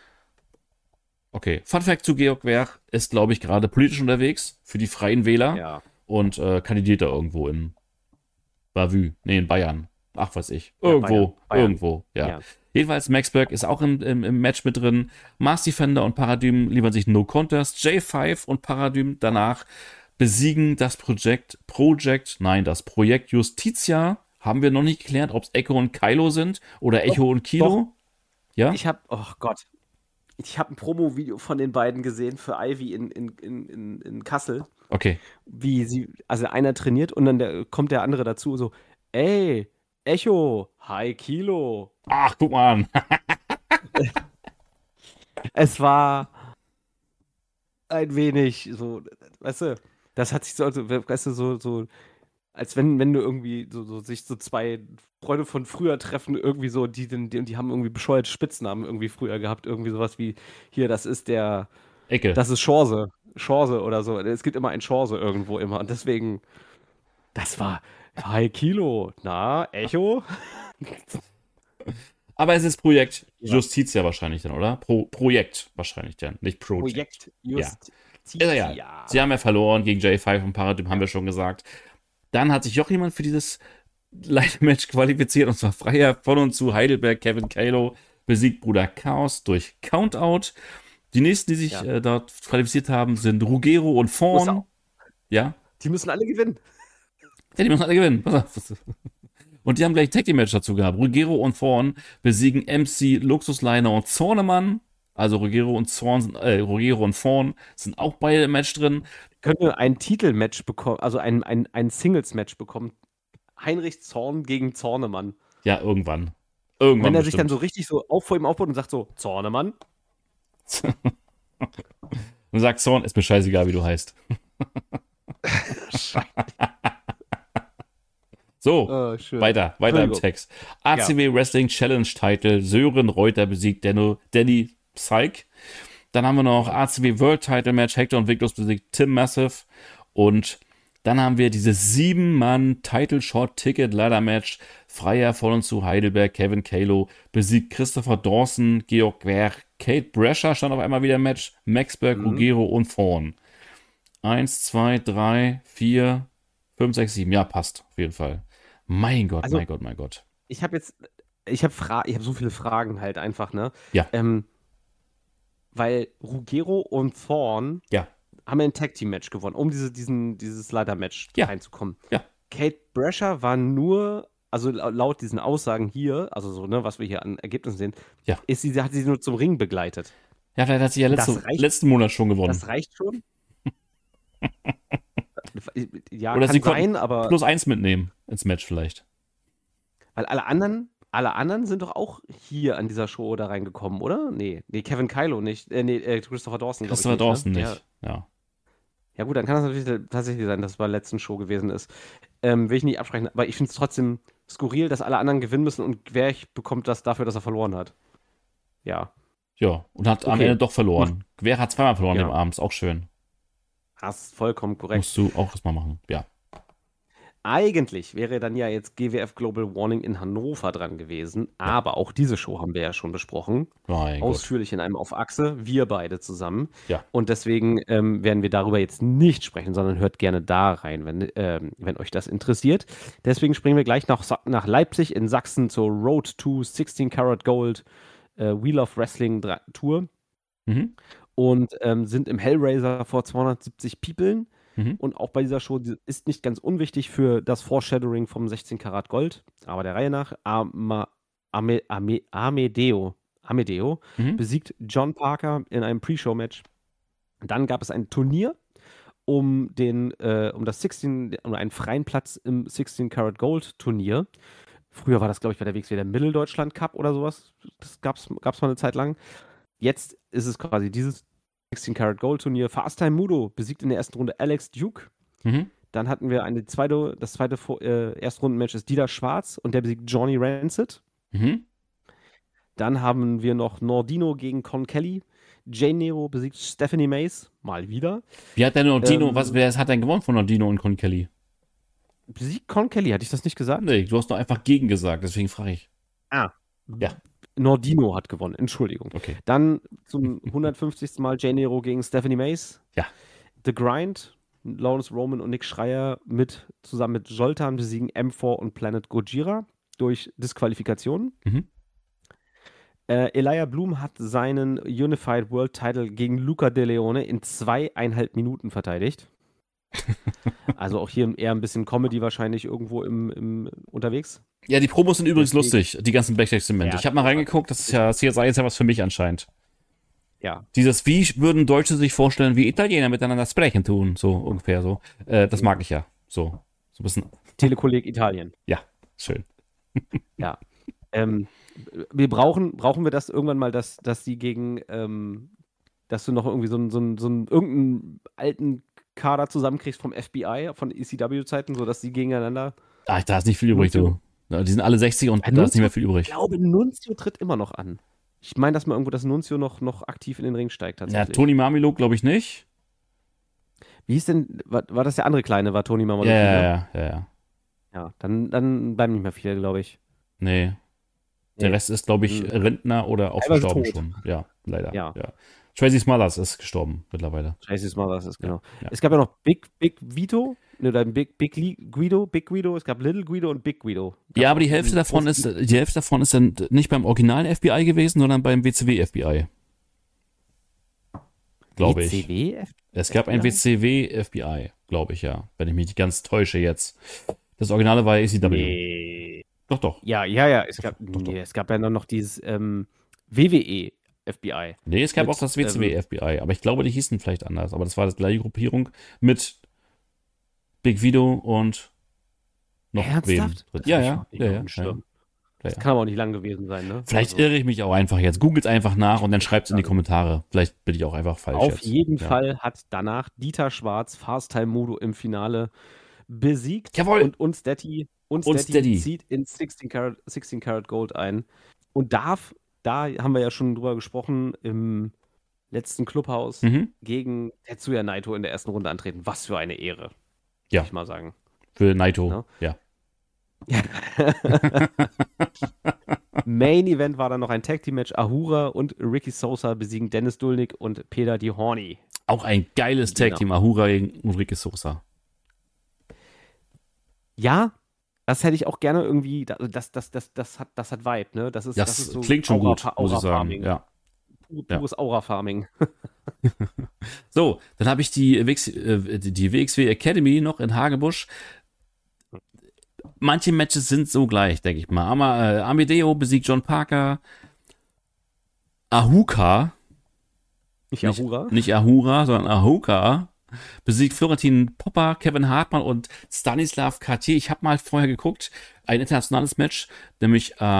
Speaker 1: Okay, Fun Fact zu Georg Gwerch ist, glaube ich, gerade politisch unterwegs für die Freien Wähler
Speaker 2: Ja.
Speaker 1: und äh, kandidiert da irgendwo in Bavü, nee, in Bayern. Ach, weiß ich.
Speaker 2: Ja,
Speaker 1: Irgendwo,
Speaker 2: Bayern. Bayern.
Speaker 1: irgendwo, ja.
Speaker 2: Ja.
Speaker 1: Jedenfalls, Max Berg ist auch im, im, im Match mit drin. Mars Defender und Paradigm liefern sich No Contest. J fünf und Paradigm danach besiegen das Projekt, Project, nein, das Projekt Justitia. Haben wir noch nicht geklärt, ob es Echo und Kylo sind oder Echo
Speaker 2: Doch,
Speaker 1: und Kilo. Ja?
Speaker 2: Ich habe, oh Gott, ich habe ein Promo-Video von den beiden gesehen für Ivy in, in, in, in, in Kassel,
Speaker 1: Okay.
Speaker 2: wie sie, also einer trainiert und dann der, kommt der andere dazu so, ey, Echo, hi Kilo.
Speaker 1: Ach, guck mal an.
Speaker 2: Es war ein wenig so, weißt du, das hat sich so, also, weißt du, so, so, als wenn, wenn du irgendwie so, so sich so zwei Freunde von früher treffen, irgendwie so, die, die, die haben irgendwie bescheuerte Spitznamen irgendwie früher gehabt, irgendwie sowas wie, hier, das ist der,
Speaker 1: Ecke.
Speaker 2: das ist Chance, Chance oder so. Es gibt immer ein Chance irgendwo immer und deswegen, das war, hi Kilo, na, Echo?
Speaker 1: Aber es ist Projekt
Speaker 2: Ja.
Speaker 1: Justitia wahrscheinlich dann, oder? Pro, Projekt wahrscheinlich dann, nicht Project.
Speaker 2: Projekt
Speaker 1: Ja.
Speaker 2: Justitia.
Speaker 1: Ja, ja. Sie haben ja verloren gegen J fünf und Paradigm, haben wir schon gesagt. Dann hat sich noch jemand für dieses Leitermatch qualifiziert, und zwar Freier von und zu Heidelberg. Kevin Kalo besiegt Bruder Chaos durch Countout. Die nächsten, die sich
Speaker 2: Ja.
Speaker 1: äh, dort qualifiziert haben, sind Rugero und
Speaker 2: Muss
Speaker 1: Fawn.
Speaker 2: auch.
Speaker 1: Ja?
Speaker 2: Die müssen alle gewinnen.
Speaker 1: Ja, die müssen alle gewinnen. Pass auf. Und die haben gleich Tag Team Match dazu gehabt. Rugero und Fawn besiegen M C, Luxusliner und Zornemann. Also Rugero und Zorn, sind, äh, Rugero und Fawn sind auch beide im Match drin.
Speaker 2: Können wir ein Titelmatch bekommen, also ein, ein, ein Singles-Match bekommen. Heinrich Zorn gegen Zornemann.
Speaker 1: Ja, irgendwann. Irgendwann
Speaker 2: Wenn er sich dann
Speaker 1: bestimmt.
Speaker 2: so richtig so auf vor ihm aufbaut und sagt so, Zornemann.
Speaker 1: Und sagt Zorn, ist mir scheißegal, wie du heißt. So,
Speaker 2: Oh, schön.
Speaker 1: weiter, weiter im
Speaker 2: Entschuldigung.
Speaker 1: Text. A C W Wrestling Challenge Title, Sören Reuter besiegt Danno, Danny Psych. Dann haben wir noch A C W World Title Match, Hector und Victus besiegt Tim Massive. Und dann haben wir dieses sieben-Mann Title Shot Ticket Ladder Match, Freier von und zu Heidelberg, Kevin Kalo besiegt Christopher Dawson, Georg Quer, Kate Brescher stand auf einmal wieder im Match, Max Berg,
Speaker 2: Mhm.
Speaker 1: Rugero und Fawn. Eins, zwei, drei, vier, fünf, sechs, sieben. Ja, passt, auf jeden Fall. Mein Gott,
Speaker 2: Also-
Speaker 1: mein Gott, mein Gott.
Speaker 2: Ich habe jetzt, ich habe Fra ich habe so viele Fragen halt einfach, ne?
Speaker 1: Ja.
Speaker 2: Ähm, weil Rugero und Thorn
Speaker 1: Ja.
Speaker 2: haben ein Tag-Team-Match gewonnen, um diese, diesen, dieses Leiter-Match
Speaker 1: Ja.
Speaker 2: reinzukommen.
Speaker 1: Ja.
Speaker 2: Kate Brescher war nur, also lau- laut diesen Aussagen hier, also so, ne, was wir hier an Ergebnissen sehen,
Speaker 1: Ja.
Speaker 2: ist sie, hat sie nur zum Ring begleitet.
Speaker 1: Ja, vielleicht hat sie ja
Speaker 2: Das
Speaker 1: letzte,
Speaker 2: reicht-
Speaker 1: letzten Monat schon gewonnen.
Speaker 2: Das reicht schon. Ja,
Speaker 1: Oder
Speaker 2: kann
Speaker 1: sie konnten
Speaker 2: sein, aber
Speaker 1: plus eins mitnehmen ins Match vielleicht.
Speaker 2: weil alle anderen, alle anderen sind doch auch hier an dieser Show da reingekommen, oder? Nee, nee, Kevin Kylo nicht. Äh, nee, äh, Christopher Dawson. glaub ich,
Speaker 1: Christopher Dawson
Speaker 2: ne?
Speaker 1: nicht. Ja.
Speaker 2: Ja, gut, dann kann das natürlich tatsächlich sein, dass es bei der letzten Show gewesen ist. Ähm, will ich nicht absprechen, aber ich finde es trotzdem skurril, dass alle anderen gewinnen müssen und Gwerch bekommt das dafür, dass er verloren hat. Ja,
Speaker 1: Ja, und hat am
Speaker 2: Okay.
Speaker 1: Ende doch verloren. Quer hat zweimal verloren
Speaker 2: Genau.
Speaker 1: im Abend, ist auch schön.
Speaker 2: hast vollkommen korrekt.
Speaker 1: Musst du auch erstmal machen. Ja.
Speaker 2: Eigentlich wäre dann ja jetzt G W F Global Warning in Hannover dran gewesen, aber auch diese Show haben wir ja schon besprochen.
Speaker 1: Mein Gott.
Speaker 2: Ausführlich in einem Auf Achse, wir beide zusammen.
Speaker 1: Ja.
Speaker 2: Und deswegen ähm, werden wir darüber jetzt nicht sprechen, sondern hört gerne da rein, wenn, ähm, wenn euch das interessiert. Deswegen springen wir gleich nach, Sa- nach Leipzig in Sachsen zur Road to sixteen Karat Gold äh, Wheel of Wrestling Dra- Tour
Speaker 1: Mhm.
Speaker 2: und ähm, sind im Hellraiser vor zweihundertsiebzig Peoplen.
Speaker 1: Mhm.
Speaker 2: Und auch bei dieser Show die ist nicht ganz unwichtig für das Foreshadowing vom sechzehn Karat Gold, aber der Reihe nach Ama, Ame, Ame, Amedeo, Amedeo
Speaker 1: Mhm.
Speaker 2: besiegt John Parker in einem Pre-Show-Match. Dann gab es ein Turnier um den, äh, um das sechzehn, um einen freien Platz im sixteen Karat Gold Turnier. Früher war das, glaube ich, bei der W X W der Mitteldeutschland Cup oder sowas. Das gab es mal eine Zeit lang. Jetzt ist es quasi dieses sixteen Karat Gold Turnier. Fast Time Mudo besiegt in der ersten Runde Alex Duke.
Speaker 1: Mhm.
Speaker 2: Dann hatten wir eine zweite, das zweite äh, Erstrundenmatch ist Dieter Schwarz und der besiegt Johnny Rancid.
Speaker 1: Mhm.
Speaker 2: Dann haben wir noch Nordino gegen Con Kelly. Jane Nero besiegt Stephanie Mace, mal wieder.
Speaker 1: Wie hat der Nordino,
Speaker 2: Ähm,
Speaker 1: was, wer hat denn gewonnen von Nordino und Con Kelly?
Speaker 2: Besiegt Con Kelly, hatte ich das nicht gesagt?
Speaker 1: Nee, du hast doch einfach gegen gesagt, deswegen frage ich.
Speaker 2: Ah.
Speaker 1: Ja.
Speaker 2: Nordino hat gewonnen, Entschuldigung.
Speaker 1: Okay.
Speaker 2: Dann zum hundertfünfzigsten Mal Jane Nero gegen Stephanie Mace.
Speaker 1: Ja.
Speaker 2: The Grind, Lawrence Roman und Nick Schreier mit, zusammen mit Joltan besiegen M vier und Planet Gojira. durch Disqualifikation.
Speaker 1: Mhm.
Speaker 2: Äh, Elijah Bloom hat seinen Unified World Title gegen Luca De Leone in zweieinhalb Minuten verteidigt. Also auch hier eher ein bisschen Comedy wahrscheinlich irgendwo im, im unterwegs.
Speaker 1: Ja, die Promos sind übrigens
Speaker 2: Deswegen-
Speaker 1: lustig, die ganzen Backstage-Segmente.
Speaker 2: Ja,
Speaker 1: ich habe mal reingeguckt, das ist ja, C S I ist ja was für mich anscheinend.
Speaker 2: Ja,
Speaker 1: Dieses, wie würden Deutsche sich vorstellen, wie Italiener miteinander sprechen tun, so ungefähr so. Äh, das mag ich ja. So, so ein bisschen,
Speaker 2: Telekolleg Italien.
Speaker 1: ja, schön.
Speaker 2: Ja. Ähm, wir brauchen, brauchen wir das irgendwann mal, dass, dass sie gegen, ähm, dass du noch irgendwie so einen, so einen, so einen irgendeinen alten Kader zusammenkriegst vom F B I, von E C W-Zeiten, sodass sie gegeneinander.
Speaker 1: Ah, da ist nicht viel übrig, du. Ja, die sind alle sechzig und
Speaker 2: Ja,
Speaker 1: da ist nicht mehr viel
Speaker 2: Ich
Speaker 1: übrig.
Speaker 2: glaube, Nunzio tritt immer noch an. Ich meine, dass man irgendwo, dass Nunzio noch, noch aktiv in den Ring steigt
Speaker 1: Ja,
Speaker 2: tatsächlich.
Speaker 1: Tony Mamilo glaube ich nicht.
Speaker 2: Wie hieß denn, war, war das der andere Kleine, war Tony
Speaker 1: Ja,
Speaker 2: Mamaloki,
Speaker 1: ja,
Speaker 2: ne?
Speaker 1: ja, ja, ja.
Speaker 2: Ja, dann, dann bleiben nicht mehr viele, glaube ich.
Speaker 1: Nee. Der
Speaker 2: Nee.
Speaker 1: Rest ist, glaube ich,
Speaker 2: Hm.
Speaker 1: Rentner oder auch
Speaker 2: Teilweise
Speaker 1: verstorben
Speaker 2: tot.
Speaker 1: schon. Ja, leider.
Speaker 2: Ja.
Speaker 1: Ja. Tracy Smothers ist gestorben mittlerweile.
Speaker 2: Tracy's Mother ist genau.
Speaker 1: Ja.
Speaker 2: Es gab ja noch Big, Big Vito, ne, dann Big, Big Li- Guido, Big Guido, es gab Little Guido und Big Guido.
Speaker 1: Ja, aber die Hälfte
Speaker 2: Ein
Speaker 1: davon
Speaker 2: großes-
Speaker 1: ist, die Hälfte davon ist dann nicht beim originalen F B I gewesen, sondern beim W C W F B I. Glaube ich.
Speaker 2: W C W? F-
Speaker 1: Es gab ein
Speaker 2: F B I?
Speaker 1: W C W F B I, glaube ich, ja. Wenn ich mich nicht ganz täusche jetzt. Das Originale war E C W.
Speaker 2: Nee.
Speaker 1: Doch, doch.
Speaker 2: Ja, ja, ja, es
Speaker 1: Doch,
Speaker 2: gab,
Speaker 1: doch, doch.
Speaker 2: nee, es gab ja dann noch dieses ähm, W W E F B I.
Speaker 1: Nee, es gab
Speaker 2: Mit,
Speaker 1: auch das W C W F B I, aber ich glaube, die hießen vielleicht anders. Aber das war das gleiche Gruppierung mit Big Vito und noch
Speaker 2: Ernsthaft?
Speaker 1: wem.
Speaker 2: Das
Speaker 1: Ja,
Speaker 2: hab ich
Speaker 1: ja,
Speaker 2: überhaupt nicht
Speaker 1: ja,
Speaker 2: auf
Speaker 1: ja,
Speaker 2: dem
Speaker 1: ja,
Speaker 2: Schirm.
Speaker 1: ja,
Speaker 2: Das
Speaker 1: ja.
Speaker 2: kann aber auch nicht lang gewesen sein, ne?
Speaker 1: Vielleicht
Speaker 2: Also,
Speaker 1: irre ich mich auch einfach jetzt. Googelt einfach nach und dann schreibt es in die Kommentare. Vielleicht bin ich auch einfach falsch
Speaker 2: Auf
Speaker 1: jetzt.
Speaker 2: jeden
Speaker 1: Ja.
Speaker 2: Fall hat danach Dieter Schwarz Fast-Time Modo im Finale besiegt.
Speaker 1: Jawohl.
Speaker 2: Und uns Daddy, uns
Speaker 1: Uns
Speaker 2: Daddy
Speaker 1: Daddy.
Speaker 2: zieht in sechzehn Karat, sechzehn Karat Gold ein und darf, da haben wir ja schon drüber gesprochen, im letzten Clubhaus
Speaker 1: Mhm.
Speaker 2: gegen Tetsuya Naito in der ersten Runde antreten. Was für eine Ehre,
Speaker 1: Ja.
Speaker 2: würde ich mal sagen.
Speaker 1: Für Naito.
Speaker 2: Ja.
Speaker 1: Ja.
Speaker 2: Main Event war dann noch ein Tag Team Match. Ahura und Ricky Sosa besiegen Dennis Dulnik und Peter Di Horny.
Speaker 1: Auch ein geiles
Speaker 2: Genau.
Speaker 1: Tag-Team. Ahura gegen Ulrike Sosa.
Speaker 2: Ja, das hätte ich auch gerne irgendwie, das, das, das, das, hat, das hat Vibe, ne? Das, ist,
Speaker 1: Das,
Speaker 2: das ist so
Speaker 1: klingt schon
Speaker 2: Aura-
Speaker 1: gut, muss ich sagen.
Speaker 2: Aura-Farming.
Speaker 1: Ja.
Speaker 2: Pu-
Speaker 1: Ja.
Speaker 2: Pures Aura-Farming.
Speaker 1: So, dann habe ich die, W X, äh, die W X W Academy noch in Hagebusch. Manche Matches sind so gleich, denke ich mal. Ama, äh, Amedeo besiegt John Parker. Ahuka,
Speaker 2: Nicht
Speaker 1: Nicht-
Speaker 2: Ahura.
Speaker 1: nicht Ahura, sondern Ahuka, besiegt Florentin Popper, Kevin Hartmann und Stanislav Cartier. Ich habe mal vorher geguckt, ein internationales Match, nämlich äh, äh,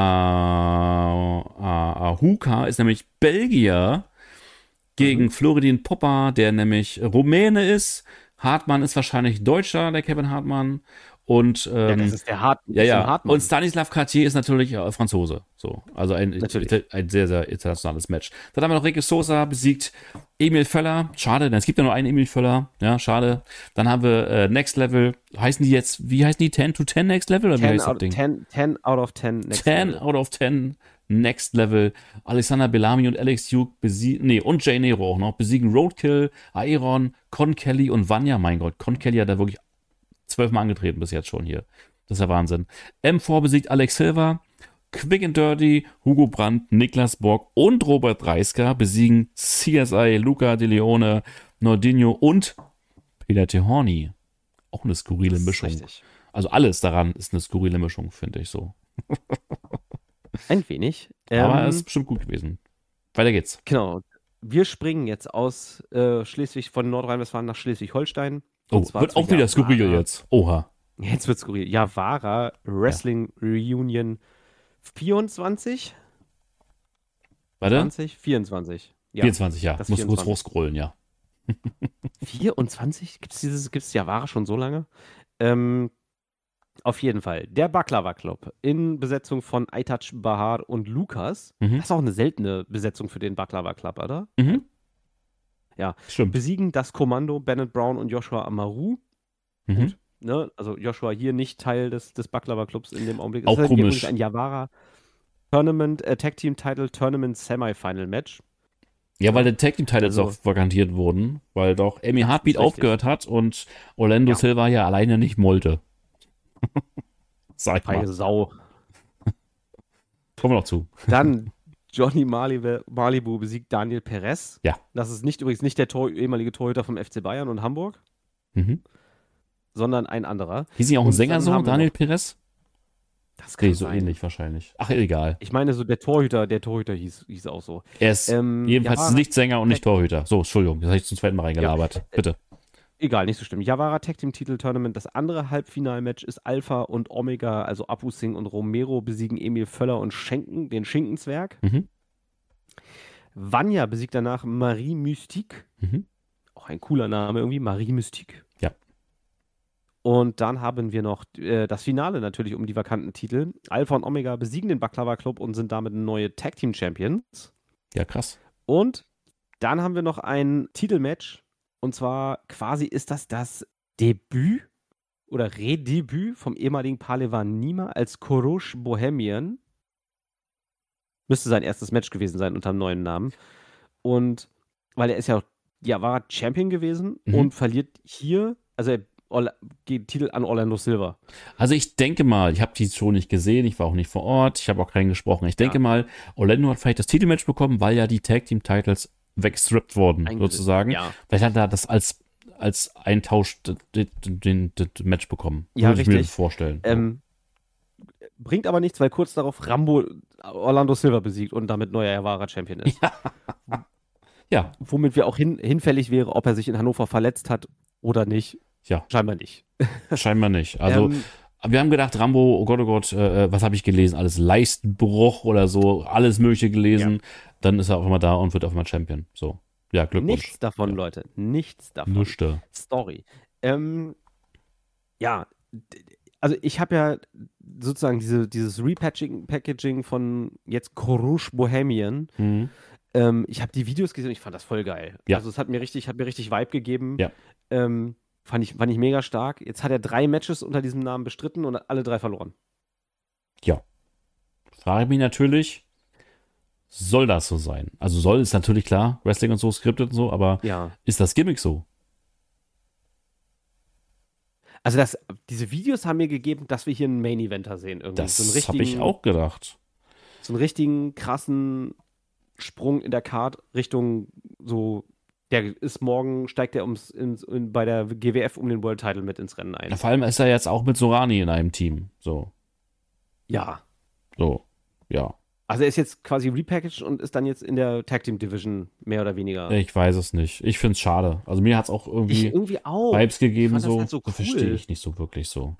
Speaker 1: Ahuka ist nämlich Belgier gegen
Speaker 2: Mhm.
Speaker 1: Florentin Popper, der nämlich Rumäne ist. Hartmann ist wahrscheinlich Deutscher, der Kevin Hartmann. Und
Speaker 2: Ja,
Speaker 1: ähm,
Speaker 2: das ist der Hart.
Speaker 1: ja,
Speaker 2: ist
Speaker 1: ja.
Speaker 2: ein Hartmann.
Speaker 1: Und Stanislav Cartier ist natürlich äh, Franzose. So, also ein,
Speaker 2: Natürlich.
Speaker 1: ein sehr, sehr internationales Match. Dann haben wir noch Ricky Sosa besiegt Emil Völler. Schade, denn es gibt ja nur einen Emil Völler. Ja, schade. Dann haben wir äh, Next Level. Heißen die jetzt, wie heißen die? ten to ten Next Level? Oder wie
Speaker 2: ten
Speaker 1: heißt das
Speaker 2: out,
Speaker 1: Ding?
Speaker 2: ten, ten out of ten. Next
Speaker 1: ten
Speaker 2: Level.
Speaker 1: out of ten Next Level. Alexander Bellamy und Alex Duke besiegen, nee, und Jay Nero auch noch, besiegen Roadkill, Aeron, Con Kelly und Vanya. Mein Gott, Con Kelly hat da wirklich zwölfmal angetreten bis jetzt schon hier. Das ist ja Wahnsinn. M vier besiegt Alex Silva. Quick and Dirty, Hugo Brandt, Niklas Bock und Robert Dreisker besiegen C S I, Luca De Leone, Nordinho und Peter Tehorny. Auch eine skurrile
Speaker 2: Das ist
Speaker 1: Mischung.
Speaker 2: richtig.
Speaker 1: Also alles daran ist eine skurrile Mischung, finde ich so.
Speaker 2: Ein wenig.
Speaker 1: Aber
Speaker 2: Ähm,
Speaker 1: es ist bestimmt gut gewesen. Weiter geht's.
Speaker 2: Genau. Wir springen jetzt aus äh, Schleswig, von Nordrhein-Westfalen nach Schleswig-Holstein.
Speaker 1: Oh,
Speaker 2: Und zwar
Speaker 1: wird
Speaker 2: zu
Speaker 1: auch wieder skurril
Speaker 2: Javara.
Speaker 1: jetzt. Oha.
Speaker 2: Jetzt wird skurril. Javara Wrestling Reunion vierundzwanzig?
Speaker 1: Warte.
Speaker 2: zwanzig? vierundzwanzig. Ja.
Speaker 1: vierundzwanzig, ja.
Speaker 2: das
Speaker 1: Muss kurz
Speaker 2: vierundzwanzig.
Speaker 1: hochscrollen, ja.
Speaker 2: vierundzwanzig? Gibt es dieses, gibt's Javara schon so lange? Ähm, auf jeden Fall. Der Baklava Club in Besetzung von Aytac Bahar und Lukas.
Speaker 1: Mhm.
Speaker 2: Das ist auch eine seltene Besetzung für den Baklava Club, oder?
Speaker 1: Mhm.
Speaker 2: Ja.
Speaker 1: Stimmt.
Speaker 2: Besiegen das Kommando Bennett Brown und Joshua Amaru.
Speaker 1: Mhm.
Speaker 2: Gut. Ne? Also Joshua hier nicht Teil des, des Baklava Clubs in dem Augenblick.
Speaker 1: Auch
Speaker 2: Es ist
Speaker 1: komisch.
Speaker 2: übrigens ein Javara Tournament, äh, Tag Team Title Tournament Semifinal Match.
Speaker 1: Ja, weil der Tag Team Titles
Speaker 2: Also-
Speaker 1: auch vakantiert wurden, weil doch Amy Heartbeat
Speaker 2: ist richtig.
Speaker 1: aufgehört hat und Orlando
Speaker 2: Ja.
Speaker 1: Silva ja alleine nicht mollte. Sag ich
Speaker 2: Freie
Speaker 1: mal.
Speaker 2: Sau.
Speaker 1: Kommen wir noch zu.
Speaker 2: Dann Johnny Malibu, Malibu besiegt Daniel Perez.
Speaker 1: Ja.
Speaker 2: Das ist nicht übrigens nicht der Tor, ehemalige Torhüter vom F C Bayern und Hamburg,
Speaker 1: Mhm.
Speaker 2: sondern ein anderer.
Speaker 1: Hieß nicht auch ein
Speaker 2: Und
Speaker 1: Sänger
Speaker 2: dann
Speaker 1: so,
Speaker 2: haben wir
Speaker 1: Daniel
Speaker 2: noch-
Speaker 1: Perez?
Speaker 2: Das kann
Speaker 1: Nee, so
Speaker 2: sein.
Speaker 1: ähnlich wahrscheinlich. Ach, egal.
Speaker 2: Ich meine, so der Torhüter, der Torhüter hieß, hieß auch so.
Speaker 1: Er ist
Speaker 2: Ähm,
Speaker 1: jedenfalls
Speaker 2: Javara-
Speaker 1: nicht Sänger und nicht Torhüter. So, Entschuldigung, das habe ich zum zweiten Mal reingelabert. Bitte.
Speaker 2: Egal, nicht so schlimm. Javara Tag Team Titel Tournament. Das andere Halbfinalmatch ist Alpha und Omega, also Abu Singh und Romero besiegen Emil Völler und Schenken, den Schinkenzwerg.
Speaker 1: Mhm.
Speaker 2: Vanya besiegt danach Marie Mystique.
Speaker 1: Mhm.
Speaker 2: Auch ein cooler Name irgendwie, Marie Mystique.
Speaker 1: Ja.
Speaker 2: Und dann haben wir noch äh, das Finale natürlich um die vakanten Titel. Alpha und Omega besiegen den Baklava Club und sind damit neue Tag Team Champions.
Speaker 1: Ja, krass.
Speaker 2: Und dann haben wir noch ein Titelmatch. Und zwar quasi ist das das Debüt oder Redebüt vom ehemaligen Palevan Nima als Korosh Bohemian. Müsste sein erstes Match gewesen sein unter einem neuen Namen. Und weil er ist ja auch Javara Champion gewesen
Speaker 1: Mhm.
Speaker 2: und verliert hier, also er Orla- geht Titel an Orlando Silva.
Speaker 1: Also ich denke mal, ich habe die Show nicht gesehen, ich war auch nicht vor Ort, ich habe auch keinen gesprochen. Ich denke
Speaker 2: Ja.
Speaker 1: mal, Orlando hat vielleicht das Titelmatch bekommen, weil ja die Tag Team Titles weggestrippt wurden,
Speaker 2: Eingesetzt.
Speaker 1: sozusagen.
Speaker 2: Ja.
Speaker 1: Vielleicht hat er das als, als Eintausch d- d- d- d- d- Match bekommen.
Speaker 2: Ja,
Speaker 1: Würde ich mir
Speaker 2: richtig.
Speaker 1: vorstellen.
Speaker 2: Ähm, bringt aber nichts, weil kurz darauf Rambo Orlando Silva besiegt und damit neuer Javara Champion ist.
Speaker 1: Ja,
Speaker 2: Womit wir auch hin, hinfällig wäre, ob er sich in Hannover verletzt hat oder nicht.
Speaker 1: ja,
Speaker 2: Scheinbar nicht.
Speaker 1: scheinbar nicht. Also
Speaker 2: Ähm,
Speaker 1: wir haben gedacht, Rambo, oh Gott, oh Gott, äh, was habe ich gelesen? Alles Leistenbruch oder so, alles Mögliche gelesen. Dann ist er auf einmal da und wird auf einmal Champion. So, ja, Glückwunsch.
Speaker 2: nichts davon,
Speaker 1: Ja.
Speaker 2: Leute. Nichts davon.
Speaker 1: Nüchte.
Speaker 2: Story. Ähm, ja, d- also ich habe ja sozusagen diese, dieses Repackaging Packaging von jetzt Korosh Bohemian.
Speaker 1: Mhm.
Speaker 2: Ähm, ich habe die Videos gesehen und ich fand das voll geil.
Speaker 1: Ja.
Speaker 2: Also es hat mir richtig, hat mir richtig Vibe gegeben.
Speaker 1: Ja.
Speaker 2: Ähm, fand ich, fand ich mega stark. Jetzt hat er drei Matches unter diesem Namen bestritten und hat alle drei verloren.
Speaker 1: Ja. Frage ich mich natürlich, soll das so sein? Also soll ist natürlich klar, Wrestling und so, scripted und so, aber
Speaker 2: Ja.
Speaker 1: ist das Gimmick so?
Speaker 2: Also das, diese Videos haben mir gegeben, dass wir hier einen Main-Eventer sehen. Irgendwie. so einen
Speaker 1: Das habe ich
Speaker 2: richtigen-
Speaker 1: auch gedacht.
Speaker 2: So einen richtigen, krassen Sprung in der Card Richtung so, der ist morgen, steigt er ums, ins, in, bei der G W F um den World Title mit ins Rennen ein.
Speaker 1: Ja, vor allem ist er jetzt auch mit Sorani in einem Team. So,
Speaker 2: Ja.
Speaker 1: so, ja.
Speaker 2: Also er ist jetzt quasi repackaged und ist dann jetzt in der Tag Team Division mehr oder weniger.
Speaker 1: Ich weiß es nicht. Ich finde es schade. Also mir hat es auch
Speaker 2: Ich
Speaker 1: irgendwie
Speaker 2: irgendwie auch.
Speaker 1: Vibes gegeben,
Speaker 2: fand das
Speaker 1: so.
Speaker 2: halt so
Speaker 1: Das
Speaker 2: cool.
Speaker 1: verstehe ich nicht so wirklich so.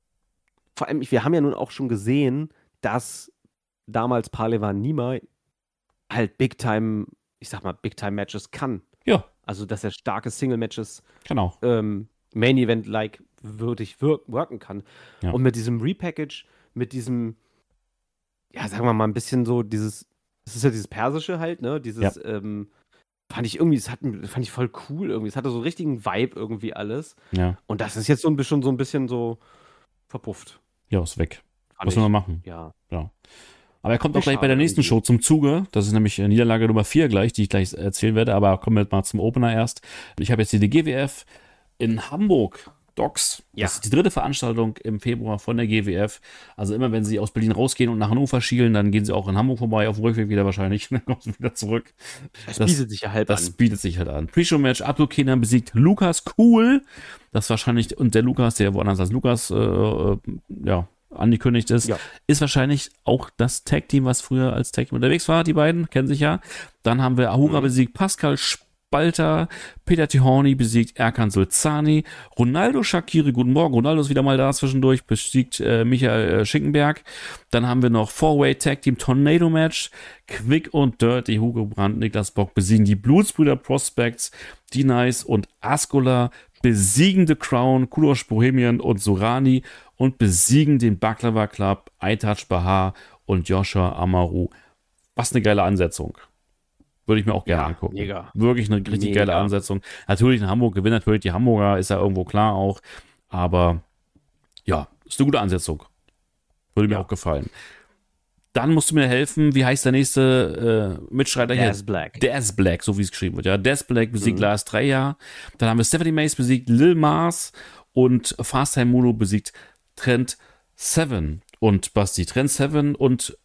Speaker 2: Vor allem, wir haben ja nun auch schon gesehen, dass damals Palevan Nima halt Big Time, ich sag mal, Big Time Matches kann.
Speaker 1: Ja,
Speaker 2: Also, dass er starke Single Matches
Speaker 1: genau.
Speaker 2: ähm, Main Event-like würdig wir worken kann.
Speaker 1: Ja.
Speaker 2: Und mit diesem Repackage, mit diesem, ja, sagen wir mal, ein bisschen so dieses, es ist ja dieses Persische halt, ne? Dieses, ähm, fand ich irgendwie, es hat, fand ich voll cool irgendwie. Es hatte so einen richtigen Vibe irgendwie alles.
Speaker 1: Ja,
Speaker 2: Und das ist jetzt so ein bisschen, so ein bisschen so verpufft.
Speaker 1: ja, ist weg.
Speaker 2: fand
Speaker 1: Was
Speaker 2: ich.
Speaker 1: soll man machen?
Speaker 2: Ja.
Speaker 1: Aber er kommt auch
Speaker 2: Ist
Speaker 1: gleich bei der
Speaker 2: schade
Speaker 1: nächsten
Speaker 2: irgendwie.
Speaker 1: Show zum Zuge. Das ist nämlich äh, Niederlage Nummer vier gleich, die ich gleich erzählen werde. Aber kommen wir mal zum Opener erst. Ich habe jetzt hier die G W F in Hamburg. Docks.
Speaker 2: Ja.
Speaker 1: Das ist die dritte Veranstaltung im Februar von der G W F. Also immer, wenn sie aus Berlin rausgehen und nach Hannover schielen, dann gehen sie auch in Hamburg vorbei, auf dem Rückweg wieder wahrscheinlich. Dann kommen sie wieder zurück.
Speaker 2: Das,
Speaker 1: Das-
Speaker 2: bietet sich ja halb
Speaker 1: Das
Speaker 2: an.
Speaker 1: bietet sich halt an. Pre-Show-Match, Abdul Kenan besiegt Lukas Cool. Das wahrscheinlich, und der Lukas, der woanders als Lukas, äh, äh, ja, angekündigt ist,
Speaker 2: Ja.
Speaker 1: ist wahrscheinlich auch das Tag-Team, was früher als Tag-Team unterwegs war. Die beiden kennen sich ja. Dann haben wir Ahura
Speaker 2: Mhm.
Speaker 1: besiegt Pascal Spalter, Peter Tihorny besiegt Erkan Sulzani, Ronaldo Shakiri, guten Morgen, Ronaldo ist wieder mal da zwischendurch, besiegt äh, Michael äh, Schinkenberg. Dann haben wir noch Four-Way Tag Team Tornado Match, Quick und Dirty, Hugo Brandt, Niklas Bock besiegen die Blutsbrüder Prospects, D-Nice und Ascola, besiegen The Crown, Kudosh Bohemian und Sorani und besiegen den Baklava Club, Aitaj Bahar und Joshua Amaru. Was eine geile Ansetzung. Würde ich mir auch gerne
Speaker 2: Ja,
Speaker 1: angucken.
Speaker 2: mega.
Speaker 1: Wirklich eine richtig
Speaker 2: Mega.
Speaker 1: geile Ansetzung. Natürlich in Hamburg gewinnt natürlich die Hamburger, ist ja irgendwo klar auch. Aber ja, ist eine gute Ansetzung. Würde mir
Speaker 2: Ja.
Speaker 1: auch gefallen. Dann musst du mir helfen, wie heißt der nächste äh, Mitstreiter hier?
Speaker 2: Daz Black.
Speaker 1: Daz Black, so wie es geschrieben wird. Ja, Daz Black besiegt
Speaker 2: Mhm.
Speaker 1: Lars Dreyer. Dann haben wir Stephanie Mace besiegt Lil Mars und Fast Time Muno besiegt Trent Seven. Und Basti, Trent Seven und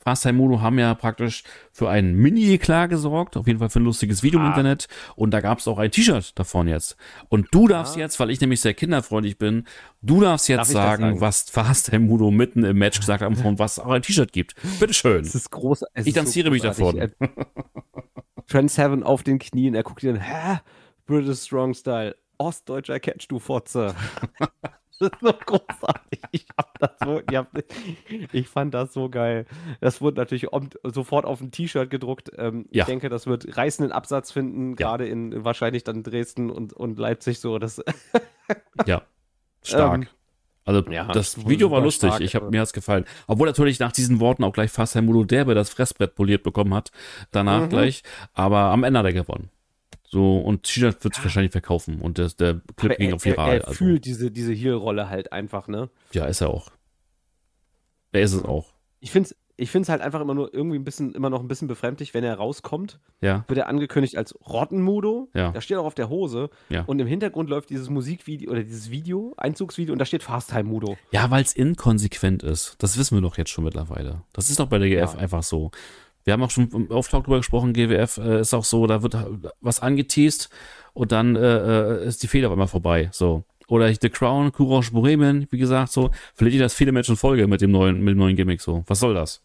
Speaker 1: Fast-Time-Modo haben ja praktisch für ein Mini-Eklat gesorgt, auf jeden Fall für ein lustiges Video ah. im Internet. Und da gab es auch ein T-Shirt davon jetzt. Und du darfst ah. jetzt, weil ich nämlich sehr kinderfreundlich bin, du darfst jetzt Darf sagen, sagen, was Fast-Time-Modo mitten im Match gesagt haben, von was auch ein T-Shirt gibt. Bitteschön.
Speaker 2: Das ist groß.
Speaker 1: Ich distanziere so mich davon.
Speaker 2: Trent Seven auf den Knien, er guckt dir dann, hä? British Strong Style, ostdeutscher Catch, du Fotze. Das ist so großartig. Ich, hab das so, ich, hab, ich fand das so geil. Das wurde natürlich sofort auf ein T-Shirt gedruckt. Ähm, ja. Ich denke, das wird reißenden Absatz finden, ja. gerade in wahrscheinlich dann Dresden und, und Leipzig so. Das
Speaker 1: ja, stark. Ähm, also
Speaker 2: ja,
Speaker 1: das Video war lustig, stark, ich habe mir das gefallen. Obwohl natürlich nach diesen Worten auch gleich fast Herr Modo Derbe das Fressbrett poliert bekommen hat, danach mhm. gleich. Aber am Ende hat er gewonnen. So, und T-Shirt wird es ja. wahrscheinlich verkaufen. Und das, der Clip ging auf viral.
Speaker 2: Er, er also. fühlt diese, diese Heel-Rolle halt einfach, ne?
Speaker 1: Ja, ist er auch. Er ist es auch.
Speaker 2: Ich finde es ich find's halt einfach immer nur irgendwie ein bisschen, immer noch ein bisschen befremdlich, wenn er rauskommt,
Speaker 1: ja.
Speaker 2: wird er angekündigt als Rottenmudo.
Speaker 1: Ja.
Speaker 2: Da steht auch auf der Hose.
Speaker 1: Ja.
Speaker 2: Und im Hintergrund läuft dieses Musikvideo oder dieses Video, Einzugsvideo, und da steht Fast-Time-Mudo.
Speaker 1: Ja, weil es inkonsequent ist. Das wissen wir doch jetzt schon mittlerweile. Das ist doch bei der G F ja. einfach so. Wir haben auch schon im Auftrag drüber gesprochen, G W F äh, ist auch so, da wird was angeteased und dann äh, ist die Fehde auf einmal vorbei. So. Oder The Crown, Courage Boremen, wie gesagt, so, verliert ihr das viele Match in Folge mit dem neuen, mit dem neuen Gimmick, so. Was soll das?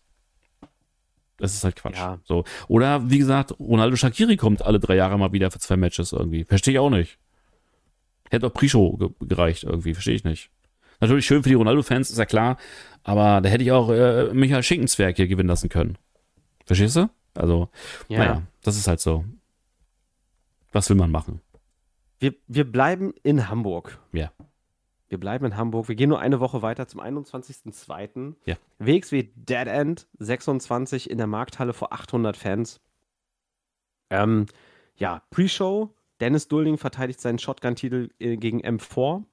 Speaker 1: Das ist halt Quatsch.
Speaker 2: Ja.
Speaker 1: So. Oder, wie gesagt, Ronaldo Shaqiri kommt alle drei Jahre mal wieder für zwei Matches irgendwie. Verstehe ich auch nicht. Hätte auch Pre-Show ge- gereicht irgendwie, verstehe ich nicht. Natürlich schön für die Ronaldo-Fans, ist ja klar, aber da hätte ich auch äh, Michael Schinkenswerk hier gewinnen lassen können. Verstehst du? Also, ja. naja, das ist halt so. Was will man machen?
Speaker 2: Wir, wir bleiben in Hamburg.
Speaker 1: Ja.
Speaker 2: Wir bleiben in Hamburg. Wir gehen nur eine Woche weiter zum einundzwanzigsten zweiten
Speaker 1: Ja.
Speaker 2: W X W Dead End sechsundzwanzig in der Markthalle vor achthundert Fans. Ähm, ja, Pre-Show. Dennis Dulding verteidigt seinen Shotgun-Titel äh, gegen M vier.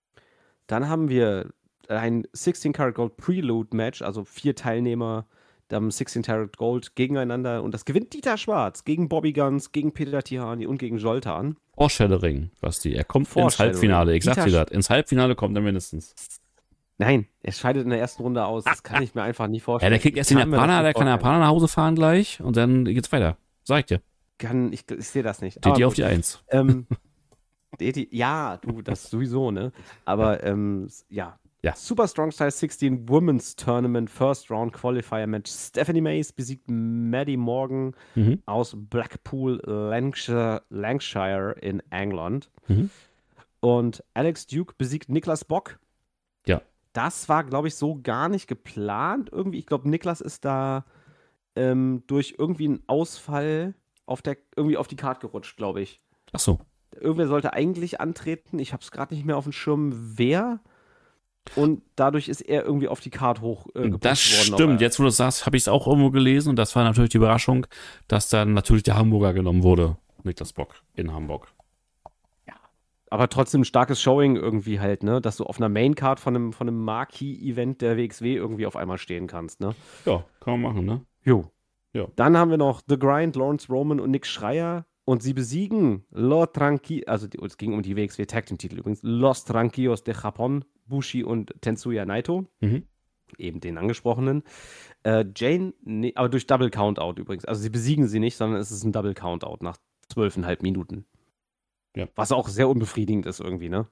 Speaker 2: Dann haben wir ein sechzehn Karat Gold Prelude-Match, also vier Teilnehmer am sechzehn Karat Gold gegeneinander, und das gewinnt Dieter Schwarz gegen Bobby Guns, gegen Peter Tihani und gegen Joltan.
Speaker 1: Foreshadowing, Basti. Er kommt ins Halbfinale. Ich sag dir das. Ins Halbfinale kommt er mindestens.
Speaker 2: Nein, er scheidet in der ersten Runde aus. Das kann ich mir einfach nie vorstellen.
Speaker 1: Ja, der kriegt erst den Japaner, der kann Japaner nach Hause fahren gleich und dann geht's weiter. Sag ich dir.
Speaker 2: Kann, ich ich sehe das nicht.
Speaker 1: D D auf die Eins.
Speaker 2: Ähm, D D, ja, du, das sowieso, ne? Aber, ähm, ja.
Speaker 1: Ja.
Speaker 2: Super Strong Style sechzehn Women's Tournament First Round Qualifier Match. Stephanie Mays besiegt Maddie Morgan
Speaker 1: mhm.
Speaker 2: aus Blackpool, Lancashire, Lancashire in England.
Speaker 1: Mhm.
Speaker 2: Und Alex Duke besiegt Niklas Bock.
Speaker 1: Ja.
Speaker 2: Das war, glaube ich, so gar nicht geplant. Irgendwie, ich glaube, Niklas ist da ähm, durch irgendwie einen Ausfall auf der, irgendwie auf die Card gerutscht, glaube ich.
Speaker 1: Ach so.
Speaker 2: Irgendwer sollte eigentlich antreten. Ich habe es gerade nicht mehr auf dem Schirm, wer. Und dadurch ist er irgendwie auf die Card hoch äh, gepusht
Speaker 1: Das
Speaker 2: worden.
Speaker 1: stimmt. Jetzt, wo du es sagst, habe ich es auch irgendwo gelesen. Und das war natürlich die Überraschung, dass dann natürlich der Hamburger genommen wurde. Niklas Bock in Hamburg.
Speaker 2: Ja. Aber trotzdem ein starkes Showing irgendwie halt, ne? Dass du auf einer Maincard von einem, von einem Marquee-Event der W X W irgendwie auf einmal stehen kannst, ne?
Speaker 1: Ja, kann man machen, ne?
Speaker 2: Jo.
Speaker 1: Ja.
Speaker 2: Dann haben wir noch The Grind, Lawrence Roman und Nick Schreier. Und sie besiegen Los Tranquillos, also die, es ging um die W X W Tag Team Titel übrigens, Los Tranquillos de Japón, Bushi und Tetsuya Naito,
Speaker 1: mhm.
Speaker 2: eben den angesprochenen. Äh, Jane, nee, aber durch Double Countout übrigens. Also sie besiegen sie nicht, sondern es ist ein Double Countout nach zwölfeinhalb Minuten.
Speaker 1: Ja.
Speaker 2: Was auch sehr unbefriedigend ist irgendwie, ne?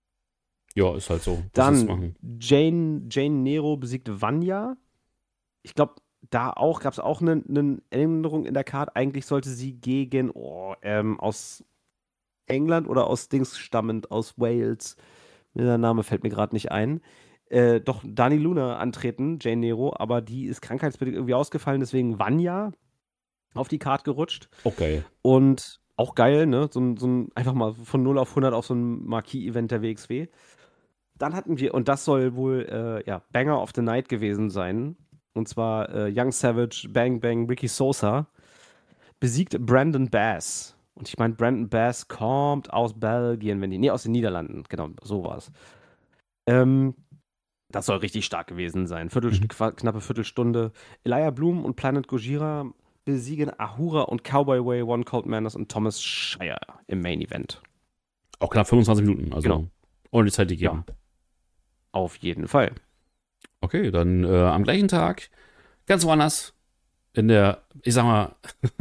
Speaker 1: Ja, ist halt so.
Speaker 2: Dann Jane, Jane Nero besiegt Vanya. Ich glaube, da auch gab es auch eine, eine Änderung in der Card. Eigentlich sollte sie gegen oh, ähm, aus England oder aus Dings stammend, aus Wales, der Name fällt mir gerade nicht ein, äh, doch Dani Luna antreten, Jane Nero, aber die ist krankheitsbedingt irgendwie ausgefallen, deswegen Vanya auf die Card gerutscht.
Speaker 1: Okay.
Speaker 2: Und auch geil, ne? So ein, so ein einfach mal von null auf hundert auf so ein Marquee-Event der W X W. Dann hatten wir, und das soll wohl äh, ja, Banger of the Night gewesen sein, und zwar äh, Young Savage, Bang Bang, Ricky Sosa besiegt Brandon Bass. Und ich meine, Brandon Bass kommt aus Belgien, wenn die, nee, aus den Niederlanden, genau, so war es. Ähm, das soll richtig stark gewesen sein. Viertel, mhm. Knappe Viertelstunde. Elijah Bloom und Planet Gojira besiegen Ahura und Cowboy Way, One Cold Manners und Thomas Shire im Main Event.
Speaker 1: Auch knapp fünfundzwanzig Minuten, also
Speaker 2: genau.
Speaker 1: Ohne die Zeit die geben.
Speaker 2: Ja. Auf jeden Fall.
Speaker 1: Okay, dann äh, am gleichen Tag Ganz woanders. In der, ich sag mal,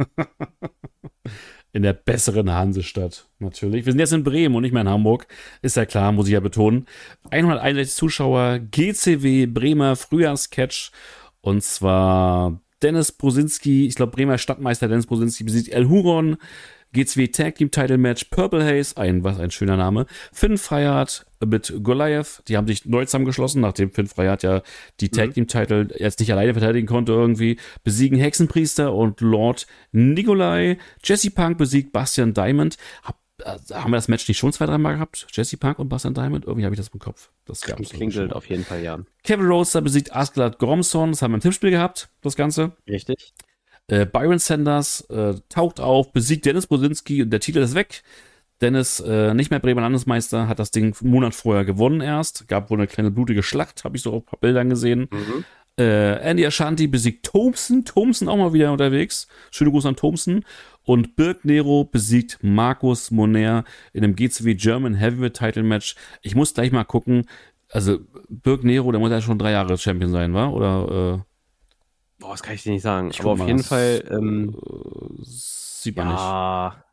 Speaker 1: in der besseren Hansestadt, natürlich. Wir sind jetzt in Bremen und nicht mehr in Hamburg. Ist ja klar, muss ich ja betonen. hunderteinundsechzig Zuschauer, G C W Bremer Frühjahrscatch. Und zwar Dennis Brusinski, ich glaube Bremer Stadtmeister Dennis Brusinski besiegt El Huron. G C W Tag Team Title Match, Purple Haze, ein, was ein schöner Name. Finn Freihardt mit Goliath, die haben sich neu zusammengeschlossen, nachdem Finn Freihardt ja die Tag Team Title jetzt nicht alleine verteidigen konnte irgendwie. Besiegen Hexenpriester und Lord Nikolai. Jesse Punk besiegt Bastian Diamond. Hab, äh, haben wir das Match nicht schon zwei, dreimal gehabt? Jesse Punk und Bastian Diamond? Irgendwie habe ich das im Kopf. Das gab's
Speaker 2: Klingt auf jeden Fall, ja.
Speaker 1: Kevin Roadster besiegt Asgard Gromson, das haben wir im Tippspiel gehabt, das Ganze.
Speaker 2: Richtig.
Speaker 1: Äh, Byron Sanders äh, taucht auf, besiegt Dennis Brusinski und der Titel ist weg. Dennis, äh, nicht mehr Bremer Landesmeister, hat das Ding einen Monat vorher gewonnen erst. Gab wohl eine kleine blutige Schlacht, habe ich so auf ein paar Bildern gesehen. Mhm. Äh, Andy Ashanti besiegt Thompson. Thompson auch mal wieder unterwegs. Schöne Gruß an Thompson. Und Birk Nero besiegt Markus Moner in einem G C W German Heavyweight Title Match. Ich muss gleich mal gucken. Also Birk Nero, der muss ja schon drei Jahre Champion sein, war? Oder äh,
Speaker 2: Boah, das kann ich dir nicht sagen.
Speaker 1: Ich
Speaker 2: Aber
Speaker 1: guck
Speaker 2: auf
Speaker 1: mal,
Speaker 2: jeden
Speaker 1: das,
Speaker 2: Fall. Ähm,
Speaker 1: äh, sieht man nicht.
Speaker 2: ja.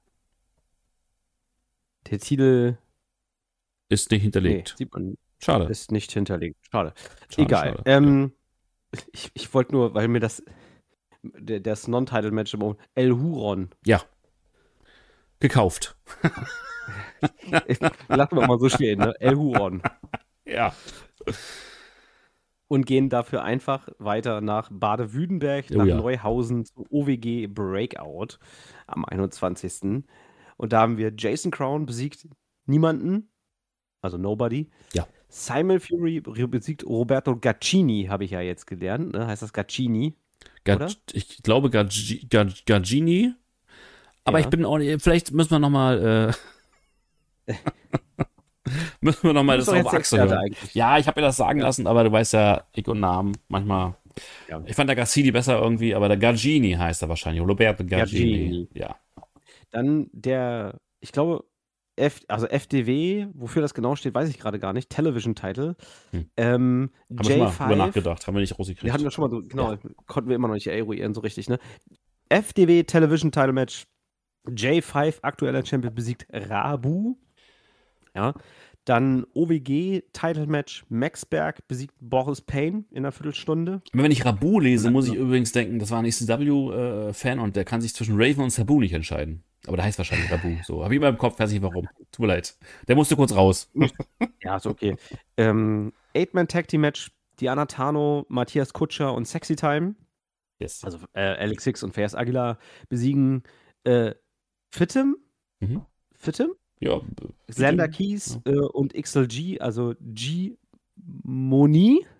Speaker 2: Der Titel
Speaker 1: Ist nicht
Speaker 2: nee,
Speaker 1: hinterlegt.
Speaker 2: sieht man,
Speaker 1: Schade.
Speaker 2: ist nicht hinterlegt. Schade.
Speaker 1: Schade,
Speaker 2: Egal.
Speaker 1: schade.
Speaker 2: Ähm, ich ich wollte nur, weil mir das. Der, das Non-Title-Match im Moment. El Huron.
Speaker 1: Ja. Gekauft.
Speaker 2: Lassen wir mal so stehen, ne? El Huron.
Speaker 1: Ja.
Speaker 2: Und gehen dafür einfach weiter nach Baden-Württemberg,
Speaker 1: Oh
Speaker 2: nach
Speaker 1: ja.
Speaker 2: Neuhausen zu O W G Breakout am einundzwanzigsten Und da haben wir Jason Crown besiegt niemanden, also Nobody.
Speaker 1: Ja.
Speaker 2: Simon Fury besiegt Roberto Gaccini, habe ich ja jetzt gelernt. Ne? Heißt das Gaccini? Oder?
Speaker 1: Gag, ich glaube Gag, Gag, Gagini. Aber
Speaker 2: Ja.
Speaker 1: ich bin auch nicht, vielleicht müssen wir nochmal äh, müssen wir nochmal
Speaker 2: Du
Speaker 1: das
Speaker 2: bist doch
Speaker 1: auf
Speaker 2: jetzt
Speaker 1: Achse
Speaker 2: Experte
Speaker 1: hören.
Speaker 2: eigentlich.
Speaker 1: Ja, ich habe mir das sagen
Speaker 2: Ja.
Speaker 1: lassen, aber du weißt ja, ich und Namen manchmal.
Speaker 2: Ja.
Speaker 1: Ich fand der Gazzini besser irgendwie, aber der Gagini heißt er wahrscheinlich. Roberto Gagini.
Speaker 2: Gaggini.
Speaker 1: Ja.
Speaker 2: Dann der, ich glaube, F, also F D W, wofür das genau steht, weiß ich gerade gar nicht. Television Title.
Speaker 1: Hm.
Speaker 2: Ähm,
Speaker 1: Haben wir schon mal drüber
Speaker 2: J fünf.
Speaker 1: nachgedacht, haben wir nicht
Speaker 2: Wir
Speaker 1: rausgekriegt.
Speaker 2: hatten ja schon mal so, genau,
Speaker 1: Ja.
Speaker 2: konnten wir immer noch nicht eruieren, so richtig, ne? F D W Television Title Match. J fünf, aktueller Champion, besiegt Rabu. Ja. Dann O W G Title Match. Maxberg besiegt Boris Payne in einer Viertelstunde.
Speaker 1: Aber wenn ich Rabu lese, muss ich übrigens denken, das war ein E C W-Fan und der kann sich zwischen Raven und Sabu nicht entscheiden. Aber der heißt wahrscheinlich Rabu. So, habe ich immer im Kopf, weiß nicht warum. Tut mir leid. Der musste kurz raus.
Speaker 2: Ja, ist okay. ähm, Eight-Man Tag Team Match. Diana Tano, Matthias Kutscher und Sexy Time.
Speaker 1: Yes.
Speaker 2: Also äh, Alex Six und Fayez Aguilar besiegen äh, Fittem.
Speaker 1: Mhm.
Speaker 2: Fittem?
Speaker 1: Ja.
Speaker 2: Xander Keys äh, und X L G, also G-Money.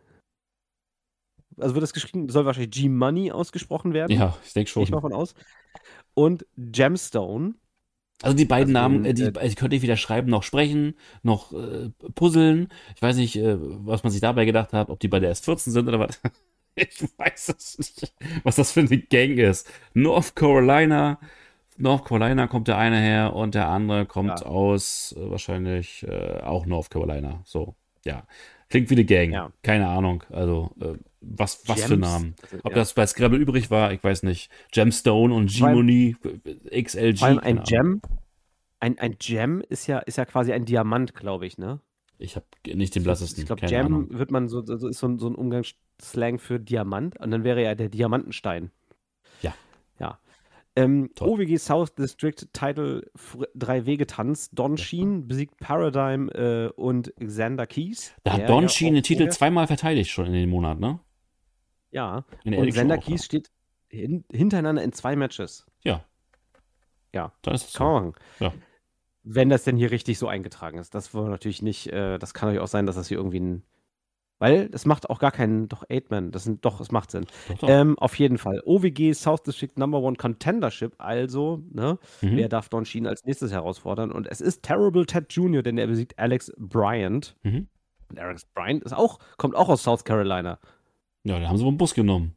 Speaker 2: Also wird das geschrieben, soll wahrscheinlich G-Money ausgesprochen werden.
Speaker 1: Ja, ich denke
Speaker 2: Gehe ich mal
Speaker 1: schon.
Speaker 2: von aus. Und Gemstone.
Speaker 1: Also die beiden
Speaker 2: Also,
Speaker 1: Namen, äh, die,
Speaker 2: äh,
Speaker 1: die könnte ich weder schreiben noch sprechen, noch äh, puzzeln. Ich weiß nicht, äh, was man sich dabei gedacht hat, ob die bei der S vierzehn sind oder was. Ich weiß es nicht, was das für eine Gang ist. North Carolina, North Carolina kommt der eine her und der andere kommt
Speaker 2: Ja.
Speaker 1: aus äh, wahrscheinlich äh, auch North Carolina. So, ja. Klingt wie eine Gang.
Speaker 2: Ja.
Speaker 1: Keine Ahnung. Also, äh, was, was für
Speaker 2: Gems-
Speaker 1: Namen.
Speaker 2: also,
Speaker 1: Ob
Speaker 2: ja.
Speaker 1: das bei Scrabble übrig war, ich weiß nicht. Gemstone und
Speaker 2: Vor allem-
Speaker 1: G-Money, X L G.
Speaker 2: Vor allem
Speaker 1: keine
Speaker 2: ein
Speaker 1: Ahnung.
Speaker 2: Gem. Ein, ein Gem ist ja, ist ja quasi ein Diamant, glaube ich, ne?
Speaker 1: Ich habe nicht den blassesten.
Speaker 2: Ich glaube,
Speaker 1: keine
Speaker 2: Gem
Speaker 1: Ahnung.
Speaker 2: wird man so, so ist so ein, so ein Umgangsslang für Diamant und dann wäre ja der Diamantenstein.
Speaker 1: Ja.
Speaker 2: Ja. Ähm,
Speaker 1: Toll.
Speaker 2: O W G South District Title drei Wege Tanz. Don Sheen besiegt Paradigm äh, und Xander Keys.
Speaker 1: Da
Speaker 2: Der
Speaker 1: hat Don
Speaker 2: ja
Speaker 1: Sheen
Speaker 2: auch
Speaker 1: den Titel
Speaker 2: vorher-
Speaker 1: zweimal verteidigt schon in dem Monat, ne?
Speaker 2: Ja.
Speaker 1: In der
Speaker 2: Und
Speaker 1: Erik Show
Speaker 2: Xander
Speaker 1: auch,
Speaker 2: Keys steht hin, hintereinander in zwei Matches.
Speaker 1: Ja.
Speaker 2: Ja.
Speaker 1: Dann ist es
Speaker 2: Kann
Speaker 1: so.
Speaker 2: man machen.
Speaker 1: Ja.
Speaker 2: Wenn das denn hier richtig so eingetragen ist. Das wollen wir natürlich nicht, äh, das kann natürlich auch sein, dass das hier irgendwie ein. Weil das macht auch gar keinen, doch Eight-Man, das sind, doch, es macht Sinn.
Speaker 1: Doch, doch.
Speaker 2: Ähm, auf jeden Fall. O W G South District Number One Contendership, also, ne,
Speaker 1: Mhm.
Speaker 2: wer darf Don Sheen als nächstes herausfordern? Und es ist Terrible Ted Junior, denn er besiegt Alex Bryant.
Speaker 1: Mhm.
Speaker 2: Und Alex Bryant ist auch, kommt auch aus South Carolina.
Speaker 1: Ja, da haben sie wohl einen Bus genommen.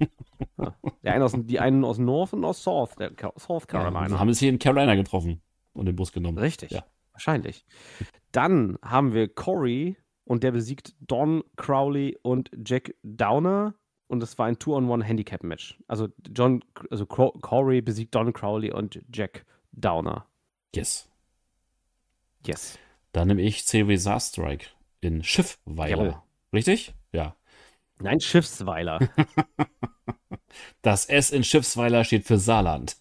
Speaker 2: Der eine aus, die einen aus North und aus South, der Ca- South
Speaker 1: Ja,
Speaker 2: Carolina.
Speaker 1: sie haben es hier in Carolina getroffen und den Bus genommen.
Speaker 2: Richtig,
Speaker 1: Ja.
Speaker 2: wahrscheinlich. Dann haben wir Corey und der besiegt Don Crowley und Jack Downer. und es war ein Two-on-One-Handicap-Match. Also John, also Corey besiegt Don Crowley und Jack Downer.
Speaker 1: Yes.
Speaker 2: Yes.
Speaker 1: Dann nehme ich C O W Saar Strike in Schiffweiler. Jawohl. Richtig? Ja.
Speaker 2: Nein, Schiffsweiler.
Speaker 1: Das S in Schiffsweiler steht für Saarland.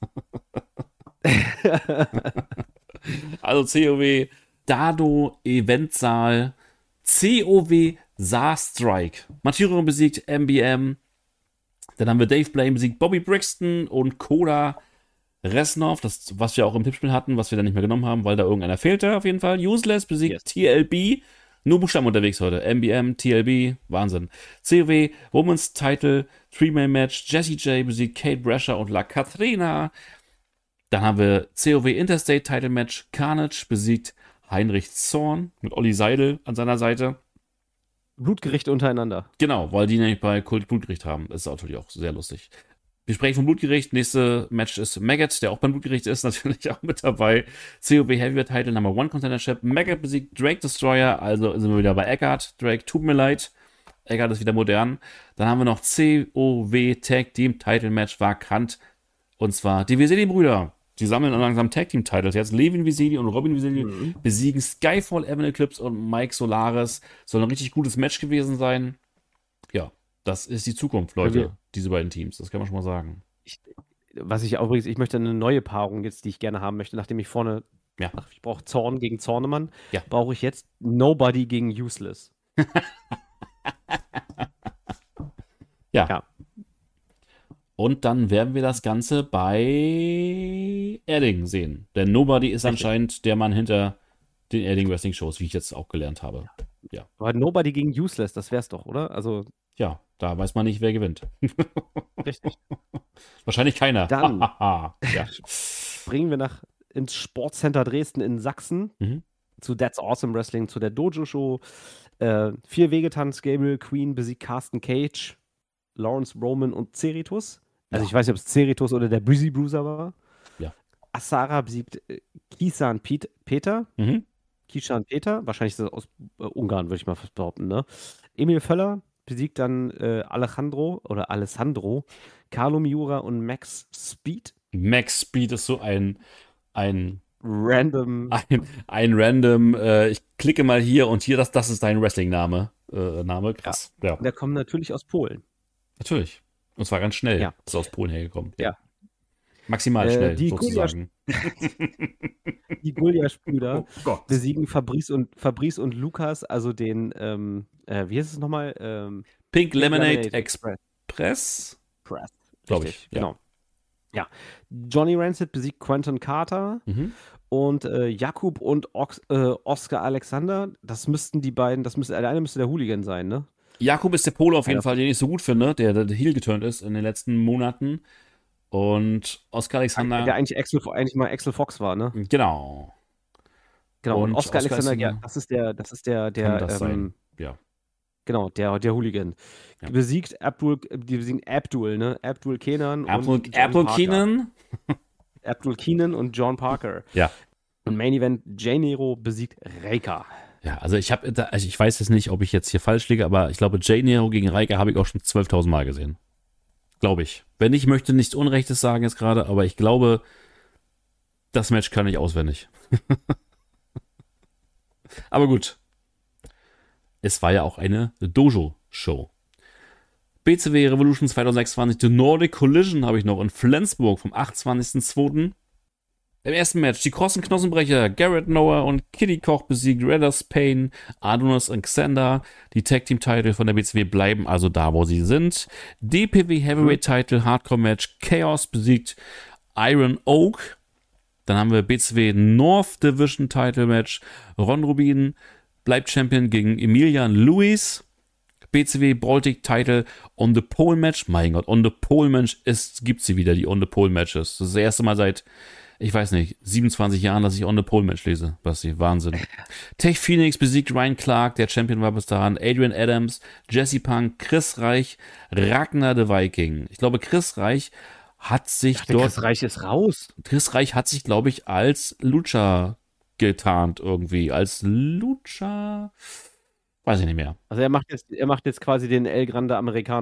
Speaker 1: Also C O W Dado Eventsaal, C O W Saar Strike. Martyrion besiegt M B M. Dann haben wir Dave Blame besiegt Bobby Brixton und Koda Resnov, das, was wir auch im Tippspiel hatten, was wir dann nicht mehr genommen haben, weil da irgendeiner fehlte auf jeden Fall. Useless besiegt yes. T L B. Nur Buchstaben unterwegs heute. M B M, T L B, Wahnsinn. C O W Women's Title, Three-Man-Match. Jessie J besiegt Kate Brasher und La Katrina. Dann haben wir C O W Interstate Title Match. Carnage besiegt Heinrich Zorn mit Olli Seidel an seiner Seite.
Speaker 2: Blutgerichte untereinander.
Speaker 1: Genau, weil die nämlich bei Kult Blutgericht haben. Das ist natürlich auch sehr lustig. Wir sprechen vom Blutgericht. Nächste Match ist Maggot, der auch beim Blutgericht ist, natürlich auch mit dabei. C O W Heavyweight Title Number One Contendership. Maggot besiegt Drake Destroyer, also sind wir wieder bei Eckart. Drake, tut mir leid. Eckart ist wieder modern. Dann haben wir noch C O W Tag Team Title Match vakant. Und zwar die Viseli-Brüder. Die sammeln langsam Tag Team Titles. Jetzt Levin Viseli und Robin Viseli mhm. besiegen Skyfall, Evan Eclipse und Mike Solaris. Soll ein richtig gutes Match gewesen sein. Ja. Das ist die Zukunft, Leute, okay. Diese beiden Teams. Das kann man schon mal sagen.
Speaker 2: Ich, was ich auch übrigens, ich möchte eine neue Paarung jetzt, die ich gerne haben möchte, nachdem ich vorne,
Speaker 1: ja.
Speaker 2: ach, ich brauche Zorn gegen Zornemann,
Speaker 1: ja.
Speaker 2: brauche ich jetzt Nobody gegen Useless.
Speaker 1: ja. ja. Und dann werden wir das Ganze bei Erding sehen. Denn Nobody ist Richtig. Anscheinend der Mann hinter den Erding Wrestling Shows, wie ich jetzt auch gelernt habe. Ja.
Speaker 2: Aber Nobody gegen Useless, das wär's doch, oder? Also
Speaker 1: ja, da weiß man nicht, wer gewinnt.
Speaker 2: Richtig.
Speaker 1: Wahrscheinlich keiner.
Speaker 2: Dann ja. springen wir nach ins Sportcenter Dresden in Sachsen mhm. zu That's Awesome Wrestling, zu der Dojo-Show. Äh, Vier-Wege-Tanz, Gabriel Queen besiegt Carsten Cage, Lawrence Roman und Ceritus. Also ja. ich weiß nicht, ob es Ceritus oder der Breezy Bruiser war.
Speaker 1: Ja.
Speaker 2: Asara besiegt äh, Kisan Piet- Peter.
Speaker 1: Mhm.
Speaker 2: Kishan Peter, wahrscheinlich ist das aus äh, Ungarn, würde ich mal fast behaupten. Ne? Emil Völler besiegt dann äh, Alejandro oder Alessandro, Carlo Miura und Max Speed.
Speaker 1: Max Speed ist so ein, ein
Speaker 2: random.
Speaker 1: Ein, ein random, äh, ich klicke mal hier und hier, das, das ist dein Wrestling-Name. Äh, Name, krass.
Speaker 2: Ja.
Speaker 1: Ja.
Speaker 2: Der kommt natürlich aus Polen.
Speaker 1: Natürlich. Und zwar ganz schnell.
Speaker 2: Ja.
Speaker 1: Ist aus Polen hergekommen.
Speaker 2: Ja.
Speaker 1: Maximal
Speaker 2: äh,
Speaker 1: schnell,
Speaker 2: die
Speaker 1: sozusagen.
Speaker 2: Die Gulliasch-Brüder
Speaker 1: oh
Speaker 2: besiegen Fabrice und, Fabrice und Lukas, also den, ähm, äh, wie heißt es nochmal? Ähm,
Speaker 1: Pink, Pink Lemonade, Lemonade Express. Express?
Speaker 2: Press.
Speaker 1: Glaube ich.
Speaker 2: Genau. Ja. Johnny Rancid besiegt Quentin Carter
Speaker 1: mhm.
Speaker 2: und äh, Jakub und Ox, äh, Oscar Alexander. Das müssten die beiden, das müsste, der eine müsste der Hooligan sein, ne?
Speaker 1: Jakub ist der Pole auf jeden
Speaker 2: ja.
Speaker 1: Fall, den ich so gut finde, der, der heel geturnt ist in den letzten Monaten. Und Oscar Alexander.
Speaker 2: Der eigentlich, Axel, eigentlich mal Axel Fox war, ne?
Speaker 1: Genau.
Speaker 2: Genau, und, und Oscar, Oscar Alexander, ja, das ist der, das ist der, der,
Speaker 1: das
Speaker 2: ähm,
Speaker 1: ja.
Speaker 2: Genau, der, der Hooligan.
Speaker 1: Ja.
Speaker 2: Besiegt Abdul, die besiegen Abdul, ne? Abdul Kenan
Speaker 1: Abdul,
Speaker 2: und
Speaker 1: Abdul Keenan?
Speaker 2: Abdul Keenan und John Parker.
Speaker 1: Ja.
Speaker 2: Und Main Event, Jay Nero besiegt Reika.
Speaker 1: Ja, also ich habe, also ich weiß jetzt nicht, ob ich jetzt hier falsch liege, aber ich glaube, Jay Nero gegen Reika habe ich auch schon zwölftausend Mal gesehen. Glaube ich. Wenn ich möchte nichts Unrechtes sagen jetzt gerade, aber ich glaube, das Match kann ich auswendig. Aber gut. Es war ja auch eine Dojo-Show. B C W Revolution zwanzig sechsundzwanzig, The Nordic Collision habe ich noch in Flensburg vom achtundzwanzigsten zweiten Im ersten Match die Krossen Knossenbrecher, Garrett Noah und Kitty Koch besiegt Redders Payne, Adonis und Xander. Die Tag Team Title von der B C W bleiben also da, wo sie sind. D P W Heavyweight Title Hardcore Match, Chaos besiegt Iron Oak. Dann haben wir B C W North Division Title Match, Ron Rubin bleibt Champion gegen Emilian Lewis. B C W Baltic Title On the Pole Match. Mein Gott, On the Pole Match ist, gibt sie wieder, die On the Pole Matches. Das ist das erste Mal seit, ich weiß nicht, siebenundzwanzig Jahren, dass ich On the Pole Match lese. Basti, Wahnsinn. Tech Phoenix besiegt Ryan Clark, der Champion war bis dahin. Adrian Adams, Jesse Punk, Chris Reich, Ragnar the Viking. Ich glaube, Chris Reich hat sich
Speaker 2: dachte,
Speaker 1: dort...
Speaker 2: Chris Reich ist raus.
Speaker 1: Chris Reich hat sich, glaube ich, als Lucha getarnt irgendwie. Als Lucha... Weiß ich nicht mehr.
Speaker 2: Also er macht jetzt, er macht jetzt quasi den El Grande Americano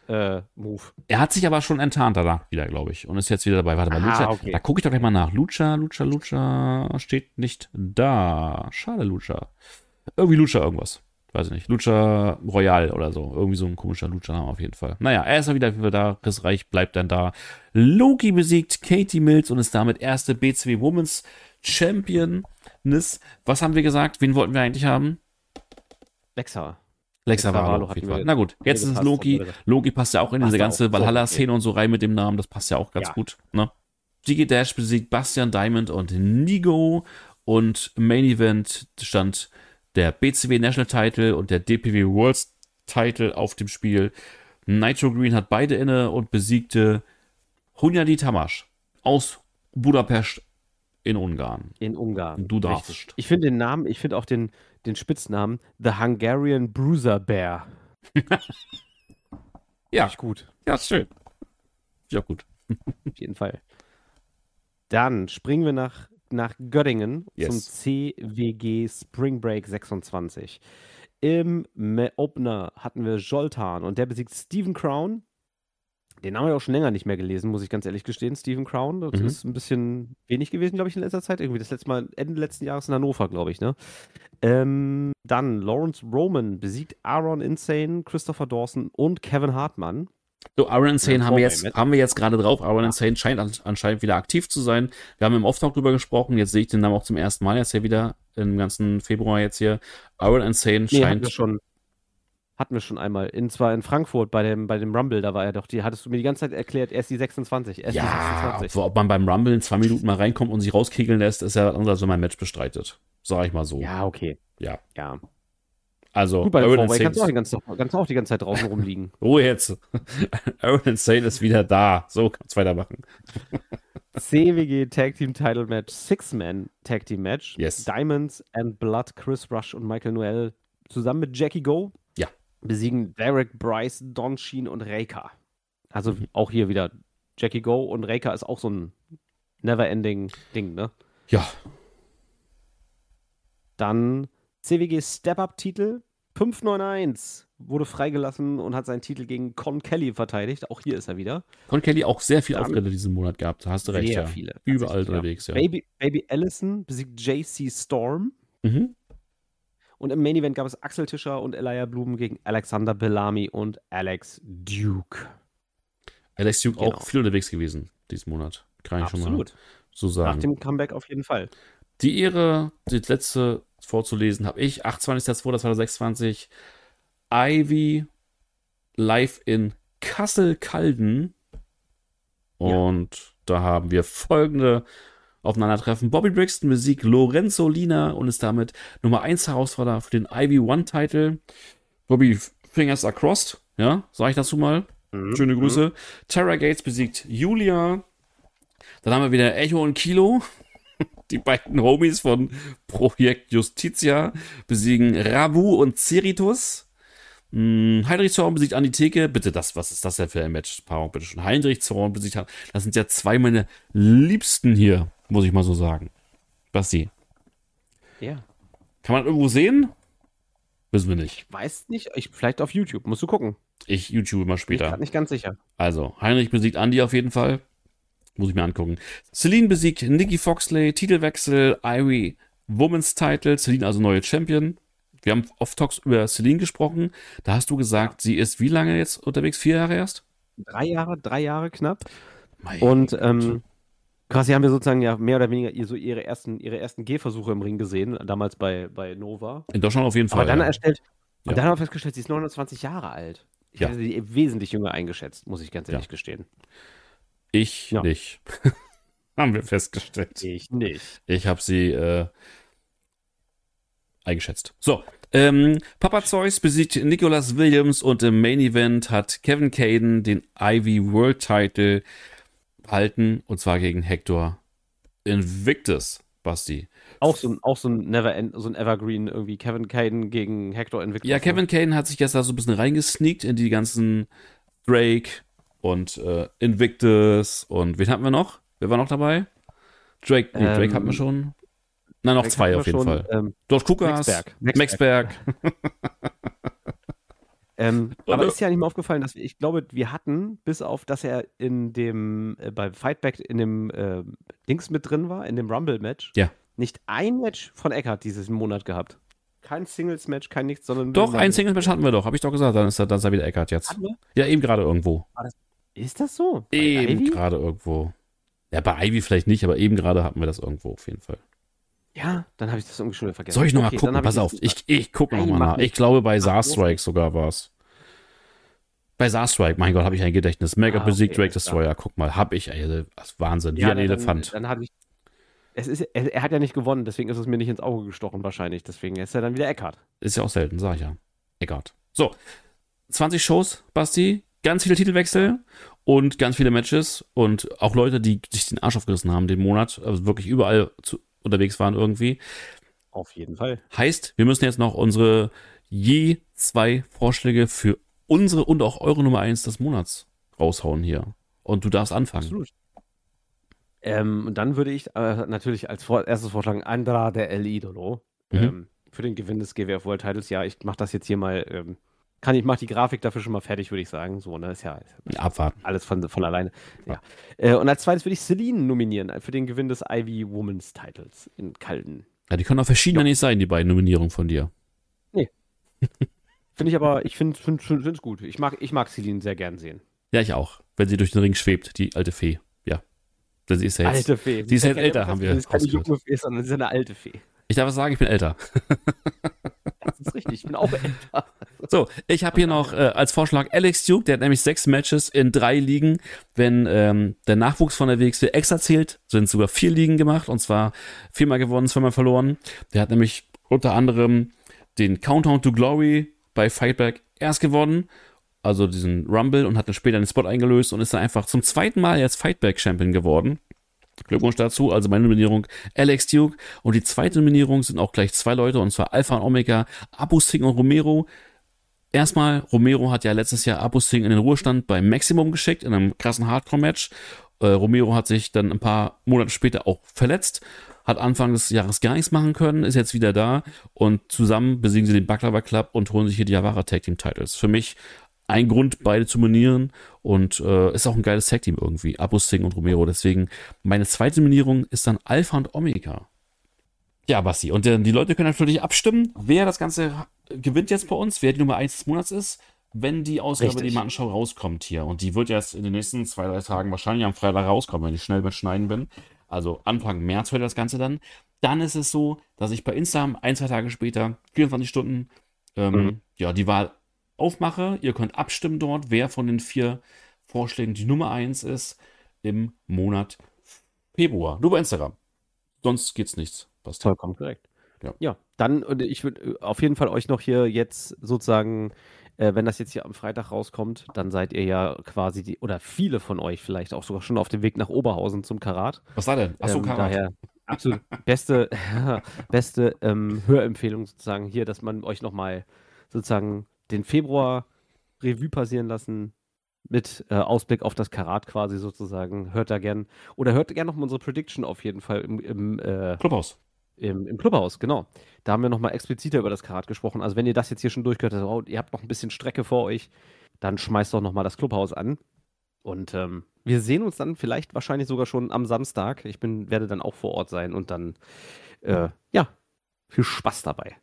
Speaker 2: äh, Move.
Speaker 1: Er hat sich aber schon enttarnt danach wieder, glaube ich. Und ist jetzt wieder dabei. Warte mal,
Speaker 2: Ah,
Speaker 1: Lucha.
Speaker 2: okay.
Speaker 1: Da gucke ich doch gleich mal nach. Lucha, Lucha, Lucha steht nicht da. Schade, Lucha. Irgendwie Lucha irgendwas. Weiß ich nicht. Lucha Royal oder so. Irgendwie so ein komischer Lucha-Name auf jeden Fall. Naja, er ist ja wieder da. Chris Reich bleibt dann da. Loki besiegt Katie Mills und ist damit erste B C W Women's Championess. Was haben wir gesagt? Wen wollten wir eigentlich haben?
Speaker 2: Lexa.
Speaker 1: Lexa
Speaker 2: Lexa
Speaker 1: Valo
Speaker 2: Valo
Speaker 1: auf jeden
Speaker 2: hatten
Speaker 1: Fall.
Speaker 2: wir-
Speaker 1: Na gut, jetzt ist es
Speaker 2: gepasst,
Speaker 1: Loki.
Speaker 2: hatten wir gesagt.
Speaker 1: Loki passt ja auch in
Speaker 2: Passt
Speaker 1: diese
Speaker 2: auch.
Speaker 1: ganze
Speaker 2: So,
Speaker 1: Valhalla-Szene und so rein mit dem Namen. Das passt ja auch ganz
Speaker 2: Ja.
Speaker 1: gut. Ne? Gigi Dash besiegt Bastian Diamond und Nigo. Und im Main Event stand der B C W National Title und der D P W World Title auf dem Spiel. Nitro Green hat beide inne und besiegte Hunyadi Tamás aus Budapest in Ungarn.
Speaker 2: In Ungarn.
Speaker 1: Du darfst.
Speaker 2: Richtig. Ich finde den Namen, ich finde auch den, den Spitznamen The Hungarian Bruiser Bear.
Speaker 1: Ja,
Speaker 2: Finde ich gut.
Speaker 1: ja, ist schön. Ja, gut.
Speaker 2: Auf jeden Fall. Dann springen wir nach, nach Göttingen
Speaker 1: Yes.
Speaker 2: zum C W G Spring Break sechsundzwanzig. Im Me- Opener hatten wir Joltan und der besiegt Stephen Crown. Den haben wir auch schon länger nicht mehr gelesen, muss ich ganz ehrlich gestehen. Stephen Crown, das
Speaker 1: Mhm.
Speaker 2: ist ein bisschen wenig gewesen, glaube ich, in letzter Zeit. Irgendwie das letzte Mal Ende letzten Jahres in Hannover, glaube ich, ne? Ähm, dann Lawrence Roman besiegt Aaron Insane, Christopher Dawson und Kevin Hartmann.
Speaker 1: So, Aaron Insane
Speaker 2: Ja,
Speaker 1: haben wir
Speaker 2: vorbei
Speaker 1: jetzt,
Speaker 2: mit.
Speaker 1: haben wir jetzt gerade drauf. Aaron
Speaker 2: Ja.
Speaker 1: Insane scheint an, anscheinend wieder aktiv zu sein. Wir haben im Off-Talk drüber gesprochen. Jetzt sehe ich den Namen auch zum ersten Mal jetzt hier wieder im ganzen Februar jetzt hier. Aaron Insane
Speaker 2: Nee, hatten
Speaker 1: scheint.
Speaker 2: wir schon. Hatten wir schon einmal. In, zwar in Frankfurt bei dem, bei dem Rumble, da war er doch. Die hattest du mir die ganze Zeit erklärt, er ist die sechsundzwanzig. Er ist die
Speaker 1: Ja,
Speaker 2: sechsundzwanzig.
Speaker 1: ob, ob man beim Rumble in zwei Minuten mal reinkommt und sich rauskegeln lässt, ist ja anders, als wenn man ein Match bestreitet. Sag ich mal so.
Speaker 2: Ja, okay.
Speaker 1: Ja.
Speaker 2: Ja.
Speaker 1: Also,
Speaker 2: Gut, bei
Speaker 1: Aaron
Speaker 2: dem Four-Way kannst du auch,
Speaker 1: Insane.
Speaker 2: die ganze, kannst du auch die ganze Zeit draußen rumliegen.
Speaker 1: Ruhe jetzt. Aaron Insane ist wieder da. So, kannst weitermachen.
Speaker 2: C W G Tag Team Title Match, Six-Man Tag Team Match.
Speaker 1: Yes.
Speaker 2: Diamonds and Blood, Chris Rush und Michael Noel zusammen mit Jackie Go
Speaker 1: Ja.
Speaker 2: besiegen Derek, Bryce, Don Sheen und Reika. Also
Speaker 1: Mhm.
Speaker 2: auch hier wieder Jackie Go und Reika ist auch so ein never-ending Ding, ne?
Speaker 1: Ja.
Speaker 2: Dann C W G Step-Up-Titel fünf neun eins wurde freigelassen und hat seinen Titel gegen Con Kelly verteidigt. Auch hier ist er wieder.
Speaker 1: Con Kelly auch sehr viel
Speaker 2: Dann-
Speaker 1: Auftritte diesen Monat gehabt. Da hast du recht,
Speaker 2: Sehr
Speaker 1: ja.
Speaker 2: viele.
Speaker 1: Überall
Speaker 2: tatsächlich, ja.
Speaker 1: unterwegs, ja.
Speaker 2: Baby, Baby Allison besiegt J C Storm.
Speaker 1: Mhm.
Speaker 2: Und im Main Event gab es Axel Tischer und Elia Blumen gegen Alexander Bellamy und Alex Duke.
Speaker 1: Alex Duke
Speaker 2: Genau.
Speaker 1: auch viel unterwegs gewesen diesen Monat. Kann ich schon mal
Speaker 2: Absolut.
Speaker 1: so
Speaker 2: Nach
Speaker 1: sagen.
Speaker 2: dem Comeback auf jeden Fall.
Speaker 1: Die Ehre, die letzte vorzulesen, habe ich. achtundzwanzigster zweiter zweitausendsechsundzwanzig. Ivy live in Kassel-Calden.
Speaker 2: Ja.
Speaker 1: Und da haben wir folgende Aufeinandertreffen. Bobby Brixton besiegt Lorenzo Lina und ist damit Nummer eins Herausforderer für den Ivy One-Title. Bobby Fingers are crossed. Ja, sag ich dazu mal.
Speaker 2: Mhm.
Speaker 1: Schöne Grüße. Tara Gates besiegt Julia. Dann haben wir wieder Echo und Kilo. Die beiden Homies von Projekt Justitia besiegen Rabu und Ceritus. Hm, Heinrich Zorn besiegt Andi Theke. Bitte, das, was ist das denn für ein Match? Paarung, bitte schon. Heinrich Zorn besiegt. Das sind ja zwei meiner Liebsten hier, muss ich mal so sagen. Basti,
Speaker 2: Ja.
Speaker 1: kann man irgendwo sehen? Wissen wir nicht.
Speaker 2: Weiß nicht, ich, vielleicht auf YouTube, musst du gucken.
Speaker 1: Ich YouTube immer
Speaker 2: Bin ich
Speaker 1: später.
Speaker 2: grad nicht ganz sicher.
Speaker 1: Also, Heinrich besiegt Andy auf jeden Fall. Muss ich mir angucken. Celine besiegt Nikki Foxley, Titelwechsel, Ivy Women's Title. Celine also neue Champion. Wir haben oft Talks über Celine gesprochen. Da hast du gesagt, sie ist wie lange jetzt unterwegs? Vier Jahre erst?
Speaker 2: Drei Jahre, drei Jahre knapp.
Speaker 1: Mein
Speaker 2: Und
Speaker 1: Gott.
Speaker 2: ähm, quasi haben wir sozusagen ja mehr oder weniger ihr, so ihre ersten, ihre ersten Gehversuche im Ring gesehen, damals bei, bei Nova.
Speaker 1: In Deutschland auf jeden Fall.
Speaker 2: Aber dann
Speaker 1: ja.
Speaker 2: erstellt, und
Speaker 1: Ja.
Speaker 2: dann haben wir festgestellt, sie ist neunundzwanzig Jahre alt. Ich
Speaker 1: Ja.
Speaker 2: hätte sie wesentlich jünger eingeschätzt, muss ich ganz ehrlich
Speaker 1: Ja.
Speaker 2: gestehen.
Speaker 1: Ich
Speaker 2: Ja.
Speaker 1: nicht. Haben wir festgestellt.
Speaker 2: Ich nicht.
Speaker 1: Ich habe sie äh, eingeschätzt. So, ähm, Papa Zeus besiegt Nicholas Williams und im Main Event hat Kevin Caden den Ivy World Title behalten und zwar gegen Hector Invictus, Basti.
Speaker 2: Auch so ein, auch so ein Never End, so ein Evergreen irgendwie. Kevin Caden gegen Hector Invictus.
Speaker 1: Ja, Kevin Caden hat sich jetzt da so ein bisschen reingesneakt in die ganzen Drake und äh, Invictus und wen hatten wir noch? Wer war noch dabei? Drake, nee, Drake
Speaker 2: Ähm,
Speaker 1: hatten wir schon. Na, noch
Speaker 2: Drake
Speaker 1: zwei
Speaker 2: hatten
Speaker 1: auf
Speaker 2: wir
Speaker 1: jeden
Speaker 2: schon,
Speaker 1: Fall.
Speaker 2: Ähm,
Speaker 1: George Kukas,
Speaker 2: Maxberg.
Speaker 1: Maxberg.
Speaker 2: Ähm,
Speaker 1: Und,
Speaker 2: aber
Speaker 1: äh,
Speaker 2: ist ja nicht mal aufgefallen, dass wir, ich glaube, wir hatten, bis auf, dass er in dem, äh, bei Fightback in dem äh, Dings mit drin war, in dem Rumble-Match,
Speaker 1: Ja.
Speaker 2: nicht ein Match von Eckhart dieses Monat gehabt. Kein Singles-Match, kein nichts, sondern nur
Speaker 1: Doch,
Speaker 2: ein
Speaker 1: ein
Speaker 2: Rumble.
Speaker 1: Singles-Match hatten wir doch, habe ich doch gesagt. Dann ist er, dann ist er wieder Eckhart jetzt.
Speaker 2: Hatten wir?
Speaker 1: Ja, eben gerade irgendwo.
Speaker 2: War das, ist das so? Bei
Speaker 1: Eben
Speaker 2: Ivy?
Speaker 1: gerade irgendwo. Ja, bei Ivy vielleicht nicht, aber eben gerade hatten wir das irgendwo auf jeden Fall.
Speaker 2: Ja, dann habe ich das irgendwie schon wieder vergessen.
Speaker 1: Soll ich nochmal
Speaker 2: Okay, dann
Speaker 1: gucken?
Speaker 2: hab
Speaker 1: Pass
Speaker 2: ich
Speaker 1: auf,
Speaker 2: das-
Speaker 1: ich, ich gucke
Speaker 2: Nein,
Speaker 1: nochmal
Speaker 2: mach
Speaker 1: nach.
Speaker 2: nicht.
Speaker 1: Ich glaube, bei
Speaker 2: Mach
Speaker 1: Zarstrike sogar war es. Bei Zarstrike, mein Gott, habe ich ein Gedächtnis. Mega
Speaker 2: Ah,
Speaker 1: besiegt
Speaker 2: okay,
Speaker 1: Drake
Speaker 2: alles klar.
Speaker 1: Destroyer. Guck mal, hab ich, ey, das ist Wahnsinn. Wie
Speaker 2: Ja,
Speaker 1: ein
Speaker 2: dann,
Speaker 1: Elefant.
Speaker 2: Dann, dann habe ich. Es ist, er, er hat ja nicht gewonnen, deswegen ist es mir nicht ins Auge gestochen, wahrscheinlich. Deswegen ist er dann wieder Eckhart.
Speaker 1: Ist ja auch selten, sag ich ja. Eckhart. So, zwanzig Shows, Basti. Ganz viele Titelwechsel und ganz viele Matches. Und auch Leute, die sich den Arsch aufgerissen haben den Monat. Also wirklich überall zu, unterwegs waren irgendwie.
Speaker 2: Auf jeden Fall.
Speaker 1: Heißt, wir müssen jetzt noch unsere je zwei Vorschläge für unsere und auch eure Nummer eins des Monats raushauen hier. Und du darfst anfangen.
Speaker 2: Absolut. Ähm, und dann würde ich äh, natürlich als vor erstes vorschlagen, Andrade El Idolo.
Speaker 1: Mhm.
Speaker 2: Ähm, für den Gewinn des G W F World Titles. Ja, ich mache das jetzt hier mal. Ähm, kann ich mache die Grafik dafür schon mal fertig, würde ich sagen. So, ne? Ist ja ist
Speaker 1: Abwarten.
Speaker 2: alles von, von alleine. Ja. Äh, und als zweites würde ich Celine nominieren äh, für den Gewinn des Ivy Women's Titles in Calden.
Speaker 1: Ja, die können auch verschiedene nicht sein, die beiden Nominierungen von dir.
Speaker 2: Finde ich aber, ich finde es find, find, find's gut. Ich mag, ich mag Celine sehr gern sehen.
Speaker 1: Ja, ich auch. Wenn sie durch den Ring schwebt, die alte Fee. Ja. Denn sie ist ja jetzt.
Speaker 2: Alte Fee.
Speaker 1: Sie ist jetzt
Speaker 2: keine-
Speaker 1: älter, haben wir
Speaker 2: Das ist keine
Speaker 1: rausgehört.
Speaker 2: junge Fee, sondern sie ist eine alte Fee.
Speaker 1: Ich darf sagen, ich bin älter.
Speaker 2: Das ist richtig, ich bin auch älter.
Speaker 1: So, ich habe hier noch äh, als Vorschlag Alex Duke, der hat nämlich sechs Matches in drei Ligen. Wenn ähm, der Nachwuchs von der W X W extra zählt, sind sogar vier Ligen gemacht und zwar viermal gewonnen, zweimal verloren. Der hat nämlich unter anderem den Countdown to Glory bei Fightback erst gewonnen, also diesen Rumble, und hat dann später den Spot eingelöst und ist dann einfach zum zweiten Mal jetzt Fightback-Champion geworden. Glückwunsch dazu, also meine Nominierung Alex Duke. Und die zweite Nominierung sind auch gleich zwei Leute, und zwar Alpha und Omega, Abu Singh und Romero. Erstmal, Romero hat ja letztes Jahr Abu Singh in den Ruhestand bei Maximum geschickt, in einem krassen Hardcore-Match. Äh, Romero hat sich dann ein paar Monate später auch verletzt, hat Anfang des Jahres gar nichts machen können, ist jetzt wieder da und zusammen besiegen sie den Baklava Club und holen sich hier die Yavara Tag Team Titles. Für mich ein Grund, beide zu nominieren, und äh, ist auch ein geiles Tag Team irgendwie, Abu Singh und Romero. Deswegen meine zweite Nominierung ist dann Alpha und Omega. Ja, Basti, und äh, die Leute können natürlich abstimmen, wer das Ganze gewinnt jetzt bei uns, wer die Nummer eins des Monats ist, wenn die Ausgabe,
Speaker 2: Richtig.
Speaker 1: die Mattenschau rauskommt hier. Und die wird jetzt in den nächsten zwei, drei Tagen wahrscheinlich am Freitag rauskommen, wenn ich schnell mit Schneiden bin. Also Anfang März wird das Ganze dann. Dann ist es so, dass ich bei Instagram ein, zwei Tage später, vierundzwanzig Stunden, ähm,
Speaker 2: Mhm.
Speaker 1: ja, die Wahl aufmache. Ihr könnt abstimmen dort, wer von den vier Vorschlägen die Nummer eins ist im Monat Februar. Nur bei Instagram. Sonst geht's nichts. Basti.
Speaker 2: Vollkommen korrekt.
Speaker 1: Ja.
Speaker 2: Ja, dann, und ich würde auf jeden Fall euch noch hier jetzt sozusagen, äh, wenn das jetzt hier am Freitag rauskommt, dann seid ihr ja quasi die, oder viele von euch vielleicht auch sogar schon auf dem Weg nach Oberhausen zum Karat.
Speaker 1: Was war denn? Achso,
Speaker 2: Ähm,
Speaker 1: Karat.
Speaker 2: daher absolut beste, beste ähm, Hörempfehlung sozusagen hier, dass man euch nochmal sozusagen den Februar Revue passieren lassen mit äh, Ausblick auf das Karat quasi sozusagen. Hört da gern, oder hört gern nochmal unsere Prediction auf jeden Fall im, im, äh,
Speaker 1: Clubhaus.
Speaker 2: im, im Clubhaus, genau. Da haben wir nochmal expliziter über das Karat gesprochen. Also wenn ihr das jetzt hier schon durchgehört habt, oh, ihr habt noch ein bisschen Strecke vor euch, dann schmeißt doch nochmal das Clubhaus an. Und ähm, wir sehen uns dann vielleicht wahrscheinlich sogar schon am Samstag. Ich bin, werde dann auch vor Ort sein und dann, äh, ja, viel Spaß dabei.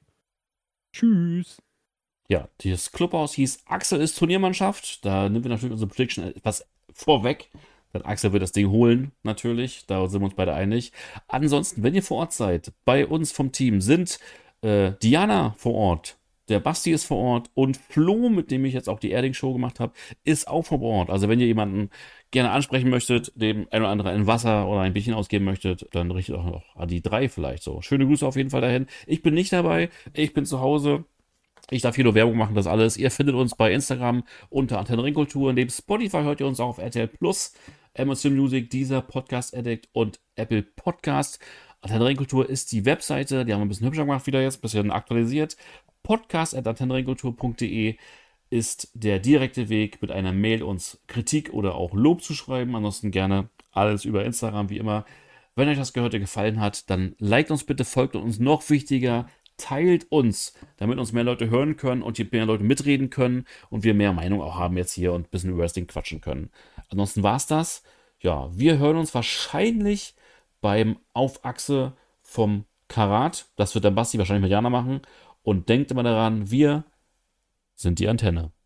Speaker 2: Tschüss.
Speaker 1: Ja, das Clubhaus hieß Axel ist Turniermannschaft. Da nehmen wir natürlich unsere Prediction etwas vorweg. Denn Axel wird das Ding holen, natürlich. Da sind wir uns beide einig. Ansonsten, wenn ihr vor Ort seid, bei uns vom Team sind äh, Diana vor Ort, der Basti ist vor Ort und Flo, mit dem ich jetzt auch die Erding-Show gemacht habe, ist auch vor Ort. Also wenn ihr jemanden gerne ansprechen möchtet, dem ein oder andere ein Wasser oder ein Bierchen ausgeben möchtet, dann richtet auch noch an die drei vielleicht so. Schöne Grüße auf jeden Fall dahin. Ich bin nicht dabei, ich bin zu Hause. Ich darf hier nur Werbung machen, das alles. Ihr findet uns bei Instagram unter Antenne Ringkultur. Neben Spotify hört ihr uns auch auf R T L Plus, Amazon Music, Deezer, Podcast Addict und Apple Podcast. Antenne Ringkultur ist die Webseite, die haben wir ein bisschen hübscher gemacht wieder jetzt, ein bisschen aktualisiert. podcast at antenne ringkultur punkt de ist der direkte Weg, mit einer Mail uns Kritik oder auch Lob zu schreiben. Ansonsten gerne alles über Instagram, wie immer. Wenn euch das Gehörte gefallen hat, dann liked uns bitte, folgt uns, noch wichtiger, teilt uns, damit uns mehr Leute hören können und hier mehr Leute mitreden können und wir mehr Meinung auch haben jetzt hier und ein bisschen über das Ding quatschen können. Ansonsten war es das. Ja, wir hören uns wahrscheinlich beim Auf Achse vom Karat. Das wird der Basti wahrscheinlich mit Jana machen. Und denkt immer daran, wir sind die Antenne.